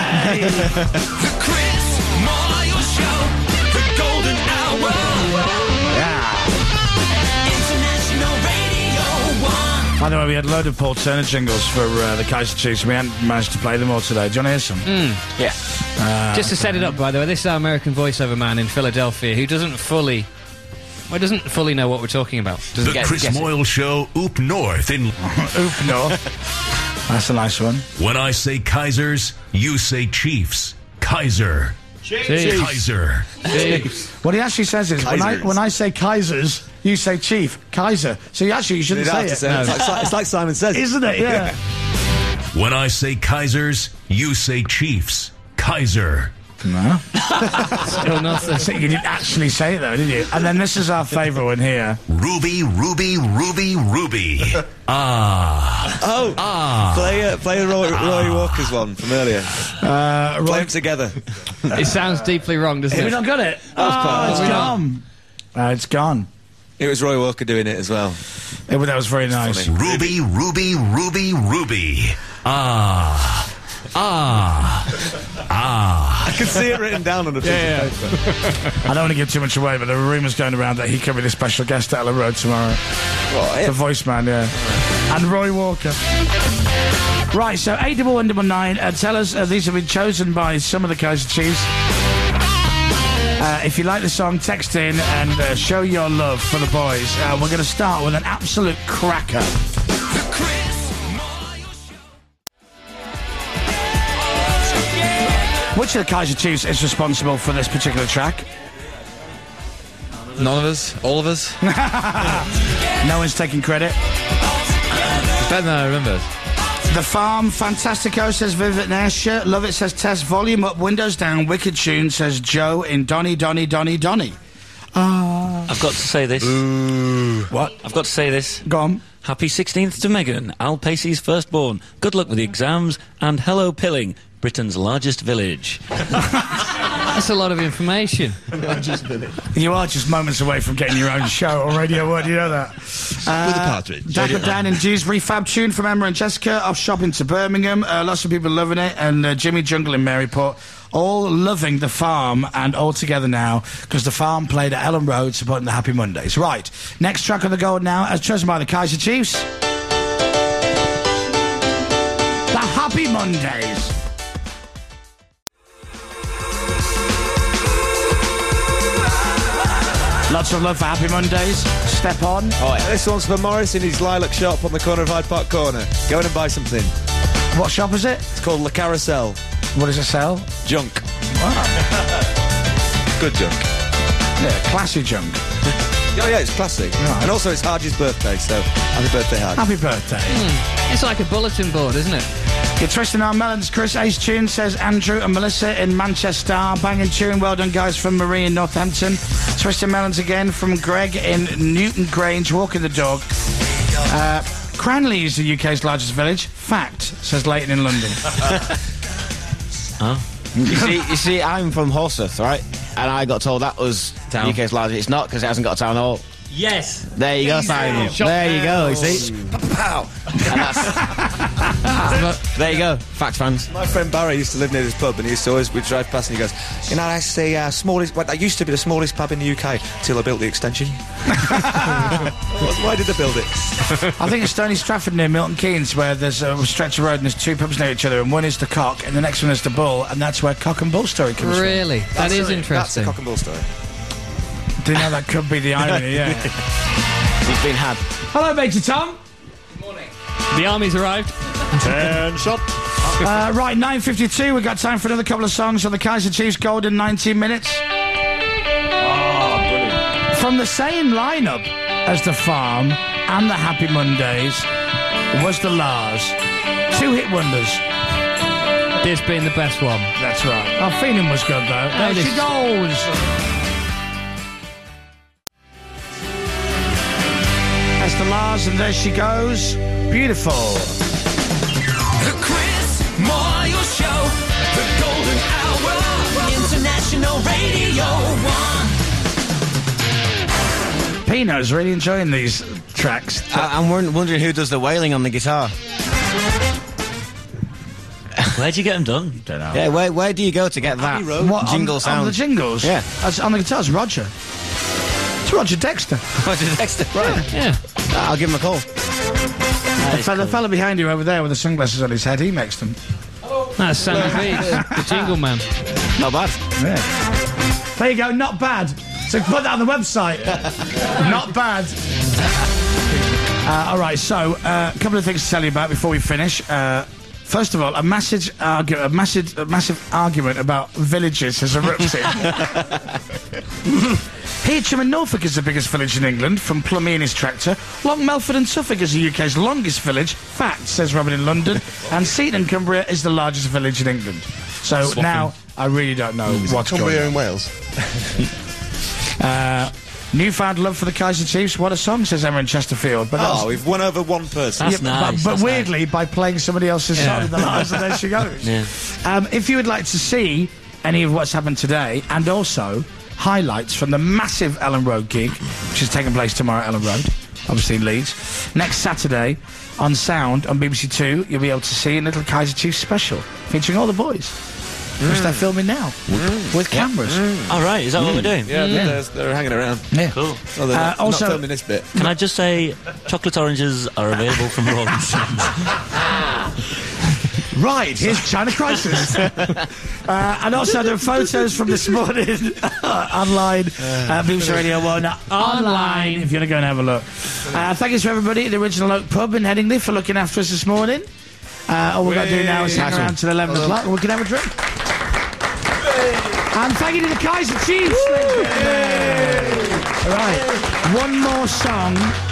B: By the way, we had a load of Paul Turner jingles for the Kaiser Chiefs. We hadn't managed to play them all today. Do you want to hear some?
O: Yeah.
E: Just to set it up, by the way, this is our American voiceover man in Philadelphia who doesn't fully know what we're talking about. Doesn't
G: The Chris Moyle Show, Oop North in...
B: Oop North. That's a nice one.
G: When I say Kaisers, you say Chiefs. Kaiser.
E: Chiefs.
G: Kaiser.
B: What he actually says is, when I say Kaisers, you say Chief. Kaiser. So you shouldn't
D: You'd have
B: say
D: to
B: it.
D: say it. It's like Simon Says.
B: Isn't it? Yeah.
G: When I say Kaisers, you say Chiefs. Kaiser.
B: No.
E: Still nothing.
B: You didn't actually say it, though, did you? And then this is our favourite one here.
G: Ruby, Ruby, Ruby, Ruby. Ah.
D: Oh.
G: Ah.
D: Play Roy Walker's one from earlier. Play them together.
E: It sounds deeply wrong, doesn't
B: Have
E: it?
B: we not got it?
D: That was quite
B: It's gone. It's gone.
D: It was Roy Walker doing it as well.
B: That was very nice.
D: funny.
G: Ruby, Ruby, Ruby, Ruby. Ah. Ah. Ah.
D: I can see it written down on the piece of paper.
B: I don't want to give too much away, but there are rumours going around that he could be the special guest at Ellen Road tomorrow.
D: What,
B: The voice man, yeah. And Roy Walker. Right, so 81199, tell us, these have been chosen by some of the Kaiser Chiefs. If you like the song, text in and show your love for the boys. We're going to start with an absolute cracker. Which of the Kaiser Chiefs is responsible for this particular track?
I: None of us. All of us.
B: No one's taking credit.
I: It's better than I remembered.
B: The Farm, Fantastico, says Vivid Nash. Love It, says Tess. Volume up, windows down. Wicked Tune, says Joe in Donny.
H: I've got to say this.
B: What?
H: I've got to say this.
B: Go on.
H: Happy 16th to Meghan, Al Pacey's firstborn. Good luck with the exams, and hello Pilling, Britain's largest village.
E: That's a lot of information.
B: You are just moments away from getting your own show on Radio 1, you know that.
I: With a partridge.
B: Dapper Dan and Dewsbury, Fab Tune from Emma and Jessica, off shopping to Birmingham, lots of people loving it, and Jimmy Jungle in Maryport, all loving The Farm, and all together now, because The Farm played at Ellen Road supporting the Happy Mondays. Right, next track on the go now, as chosen by the Kaiser Chiefs. The Happy Mondays. Lots of love for Happy Mondays. Step on.
D: Oh, this one's for Morris in his lilac shop on the corner of Hyde Park Corner. Go in and buy something.
B: What shop is it?
D: It's called La Carousel.
B: What does it sell?
D: Junk.
B: Wow.
D: Good junk.
B: Yeah, classy junk.
D: Oh yeah, it's classy.
B: Right.
D: And also it's Hardy's birthday, so happy birthday, Hardy.
B: Happy birthday.
E: It's like a bulletin board, isn't it?
B: You're twisting our melons. Chris Ace Tune says Andrew and Melissa in Manchester. Banging tune. Well done, guys, from Marie in Northampton. Twisting melons again from Greg in Newton Grange. Walking the dog. Cranley is the UK's largest village. Fact, says Leighton in London.
O: Oh. You see, I'm from Horsforth, right? And I got told that was
H: Town.
O: UK's largest. It's not, because it hasn't got a town hall.
H: Yes.
O: There you go, Simon. There you go, you see?
D: Pow!
O: And that's... there you go, fact fans.
D: My friend Barry used to live near this pub, and he used to always, we'd drive past and he goes, you know, that's the smallest, well, that used to be the smallest pub in the UK, till I built the extension. Why did they build it?
B: I think it's Stony Stratford near Milton Keynes, where there's a stretch of road and there's two pubs near each other, and one is the Cock and the next one is the Bull, and that's where Cock and Bull story comes from.
E: Really? That is
D: That's
E: interesting.
D: the Cock and Bull story.
B: Didn't know that could be the irony, yeah.
O: He's been had.
B: Hello, Major Tom.
E: The army's arrived.
D: 10 shot.
B: Right, 9:52. We've got time for another couple of songs on the Kaiser Chiefs Golden 19 minutes. From the same lineup as The Farm and the Happy Mondays was the Lars. Two-hit wonders.
E: This being the best one.
B: That's right. Oh, Phenom was good, though. There she goes. That's the Lars, and there she goes. Beautiful.
P: The Chris Moyle Show, the golden hour, International Radio 1.
B: Pino's really enjoying these tracks.
O: I'm wondering who does the wailing on the guitar.
H: Where'd you get them done?
O: Don't know. Yeah, where do you go to get that jingle sound?
B: On the jingles?
O: Yeah.
B: On the guitars, Roger. It's Roger Dexter.
O: Roger Dexter, right.
E: Yeah.
O: I'll give him a call.
B: The fella behind you over there with the sunglasses on his head, he makes them.
E: That's Sammy Beats, the jingle man.
O: Not bad.
B: Yeah. There you go, not bad. So put that on the website. Not bad. All right, so a couple of things to tell you about before we finish. First of all, a massive argument about villages has erupted. Heacham in Norfolk is the biggest village in England, from Plummy and his tractor. Long Melford and Suffolk is the UK's longest village. Fact, says Robin in London. And Seaton in Cumbria is the largest village in England. So now, I really don't know what's going on.
D: Cumbria in Wales.
B: Newfound love for the Kaiser Chiefs. What a song, says Emma in Chesterfield. But
D: we've won over one person.
H: That's nice.
B: But weirdly, by playing somebody else's song in the last, and there she goes.
H: Yeah.
B: If you would like to see any of what's happened today, and also highlights from the massive Ellen Road gig, which is taking place tomorrow at Ellen Road, obviously in Leeds, next Saturday on Sound on BBC Two, you'll be able to see a little Kaiser Chiefs special featuring all the boys. Which they're filming now with cameras.
H: All right, is that what we're doing?
D: Yeah, they're hanging around.
B: Yeah.
H: Cool.
D: Oh, they're not
B: also,
D: filming this bit.
H: Can I just say, chocolate oranges are available from Rolling Stones.
B: Right, here's China Crisis. And also the photos from this morning online at BBC Radio 1 online, if you want to go and have a look. Thank you to everybody at the Original Oak Pub in Headingley for looking after us this morning. All we've got to do now is hang around till 11 o'clock and we can have a drink. And thank you to the Kaiser Chiefs. All right, one more song.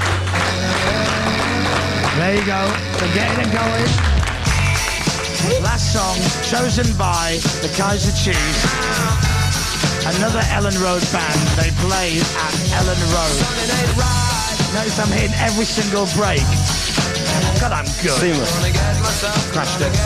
B: There you go. We're getting it going. Last song chosen by the Kaiser Chiefs. Another Ellen Road band. They played at Ellen Road. Notice I'm hitting every single break. God, I'm good.
O: Seamless.
B: Crashed it.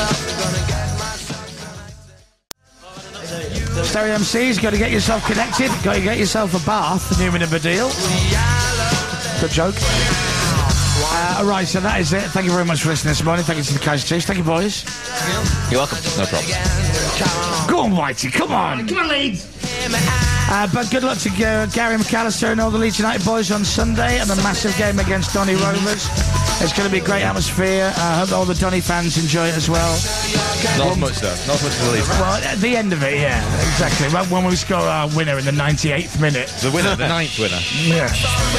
B: Stereo MC's got to get yourself connected. Got to get yourself a bath. Newman and Badil. Good joke. Alright, so that is it. Thank you very much for listening this morning. Thank you to the Kaiser Chiefs. Thank you, boys.
O: You're welcome. No problem.
B: Go on, Whitey. Come on. Come on, Leeds. But good luck to Gary McAllister and all the Leeds United boys on Sunday and a massive game against Donny Rovers. It's going to be a great atmosphere. I hope all the Donny fans enjoy it as well.
I: Not much, though. Not much for the Leeds.
B: Well, at the end of it, yeah, exactly. When we score our winner in the 98th minute.
I: The winner, the 9th winner.
B: Yeah.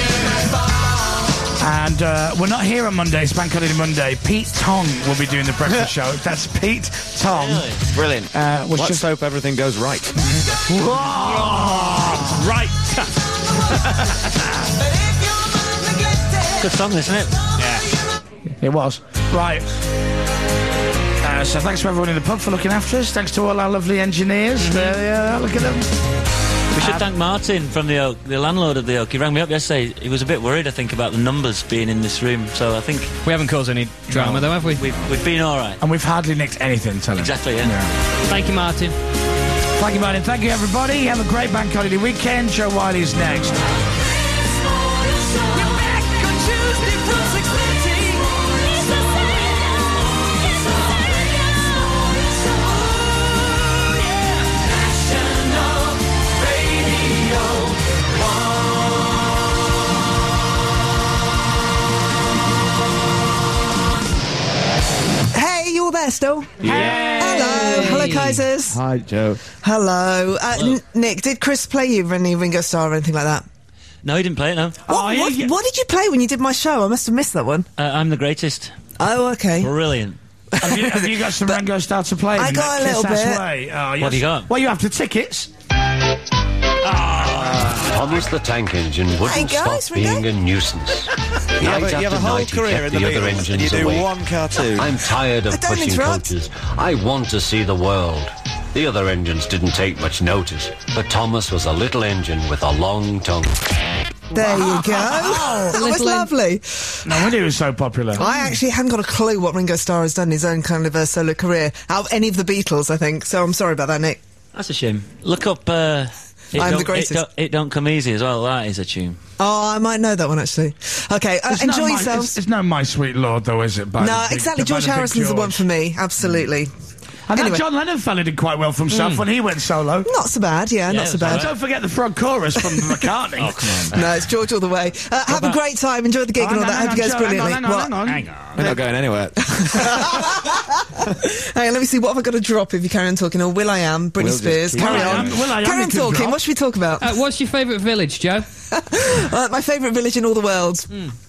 B: And we're not here on Monday, it's Bank Holiday Monday. Pete Tong will be doing the breakfast show. That's Pete Tong.
O: Really? Brilliant.
D: Let's hope everything goes right.
B: Right.
H: Good song, isn't it?
B: Yeah. It was. Right. So thanks to everyone in the pub for looking after us. Thanks to all our lovely engineers. There they are, look at them.
H: We should thank Martin from the Oak, the landlord of the Oak. He rang me up yesterday. He was a bit worried, I think, about the numbers being in this room. So I think
E: we haven't caused any drama, though, have we?
H: We've been all right.
B: And we've hardly nicked anything, tell him.
H: Exactly, yeah.
E: Thank you, Martin.
B: Thank you, Martin. Thank you, everybody. Have a great Bank Holiday weekend. Joe Wiley's next.
Q: There still?
B: Yeah.
Q: Hello, Kaisers.
D: Hi, Joe.
Q: Hello. Nick, did Chris play you any Ringo Starr or anything like that?
H: No, he didn't play it, no.
Q: What did you play when you did my show? I must have missed that one.
H: I'm the Greatest.
Q: Oh, okay.
H: Brilliant.
B: Have you got some Ringo Starr to play?
Q: I got a little bit.
B: Oh, yes.
H: What have you got?
B: Well, you have the tickets.
R: Thomas the Tank Engine wouldn't stop being a nuisance.
D: You have a whole career in the
R: other
D: Beatles, and you
R: engines
D: do
R: awake.
D: one cartoon.
R: I'm tired of pushing coaches. I want to see the world. The other engines didn't take much notice, but Thomas was a little engine with a long tongue.
Q: There you go. That was lovely.
B: No wonder he was so popular.
Q: I actually hadn't got a clue what Ringo Starr has done in his own kind of a solo career. Out of any of the Beatles, I think. So I'm sorry about that, Nick.
H: That's a shame. Look up...
Q: I'm the Greatest.
H: It Don't Come Easy as well. That is a tune.
Q: Oh, I might know that one, actually. Okay, enjoy yourselves.
B: It's no My Sweet Lord, though, is it?
Q: No, exactly. George Harrison's the one for me. Absolutely.
B: And that John Lennon fella did quite well for himself when he went solo.
Q: Not so bad, not so bad.
B: Don't forget the frog chorus from McCartney.
H: Oh, come on.
Q: No, it's George all the way. Have a great time. Enjoy the gig and all that. Hope it goes brilliantly.
B: Hang on.
D: We're not going anywhere.
Q: Hang on, let me see. What have I got to drop if you carry on talking? Or Will I Am, Britney Spears. Carry on. Carry on talking. What should we talk about?
E: What's your favourite village, Joe?
Q: My favourite village in all the world.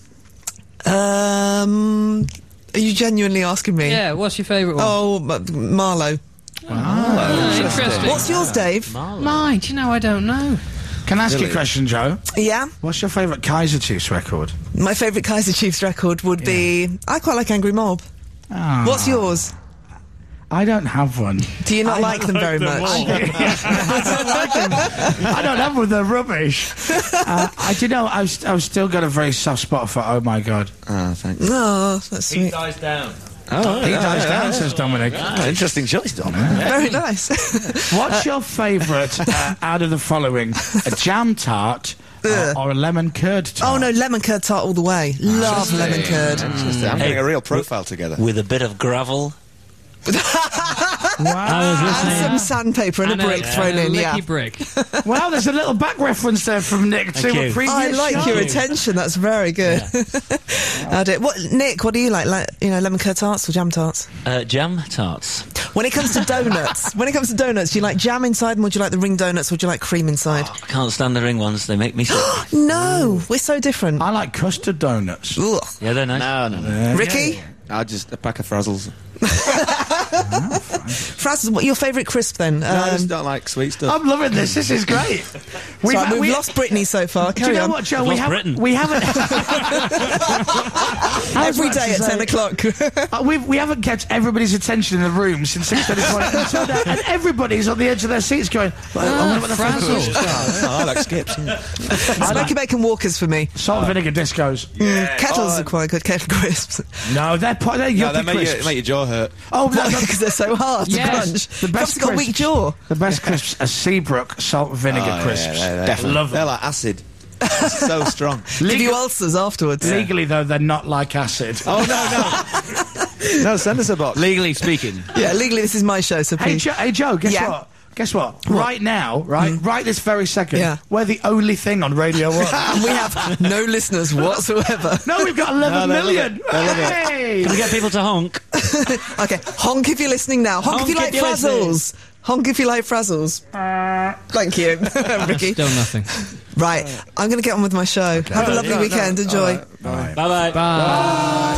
Q: Are you genuinely asking me?
E: Yeah, what's your favourite one?
Q: Oh, Marlow.
E: Interesting.
Q: What's yours, Dave?
E: Mine, do you know, I don't know.
B: Can I ask you a question, Joe?
Q: Yeah?
B: What's your favourite Kaiser Chiefs record?
Q: My favourite Kaiser Chiefs record would be... I quite like Angry Mob.
B: Oh.
Q: What's yours?
B: I don't have one.
Q: Do you not like them very much?
B: I don't like them. I don't have one. They're rubbish. I've still got a very soft spot for Oh My God.
D: Oh, thanks.
Q: Oh, that's sweet.
H: He dies down.
B: He dies down, says Dominic.
D: Interesting choice, Dominic.
Q: Very nice.
B: What's your favourite out of the following? A jam tart or a lemon curd tart?
Q: Oh, no, lemon curd tart all the way. Love lemon curd.
D: Interesting. I'm getting a real profile together.
H: With a bit of gravel.
Q: And some sandpaper and a brick thrown in,
E: brick.
B: Well, there's a little back reference there from Nick to a previous
Q: I like
B: show.
Q: your attention. That's very good. Nick, what do you like? Lemon curd tarts or jam tarts?
H: Jam tarts.
Q: When it comes to donuts, do you like jam inside them, or do you like the ring donuts, or do you like cream inside?
H: I can't stand the ring ones. They make me sick.
Q: No, we're so different.
B: I like custard donuts.
Q: Ugh.
H: Yeah, they're nice.
D: No.
Q: Ricky?
D: Just a pack of Frazzles.
Q: Frazzles, what your favourite crisp then?
D: No, I just don't like sweet stuff.
B: I'm loving this. This is great.
Q: We've lost Brittany so far.
B: Do you
Q: Carry
B: know
Q: on.
B: what, Joe? We haven't.
Q: Every day at 10 o'clock.
B: We haven't kept everybody's attention in the room since 6:30 and everybody's on the edge of their seats going, I wonder what the Frazzles are.
D: I like skips.
Q: Smoky bacon walkers for me.
B: Salt and vinegar discos.
Q: Kettles are quite good. Kettle crisps.
B: No, they're yuppie crisps.
D: Make your jaw hurt.
B: Oh,
Q: because they're so hard to crunch.
B: The best
Q: got a weak jaw.
B: The best crisps are Seabrook salt and vinegar crisps.
D: Definitely.
B: Love them.
D: They're like acid. So strong.
Q: Give you ulcers afterwards.
B: Legally, though, they're not like acid.
D: Oh, no. No, send us a box.
O: Legally speaking.
Q: Yeah, legally, this is my show, so please.
B: Hey, Joe, guess what? Guess what? Right now, right this very second, we're the only thing on Radio 1.
Q: And we have no listeners whatsoever.
B: No, we've got 11 million. Hey!
E: Can we get people to honk?
Q: Okay, honk if you're listening now. Honk if you like Frazzles. Honk if you like Frazzles. Thank you, Ricky.
E: Still nothing.
Q: Right, I'm going to get on with my show. Have a lovely weekend. Enjoy.
E: Bye-bye.
B: Bye.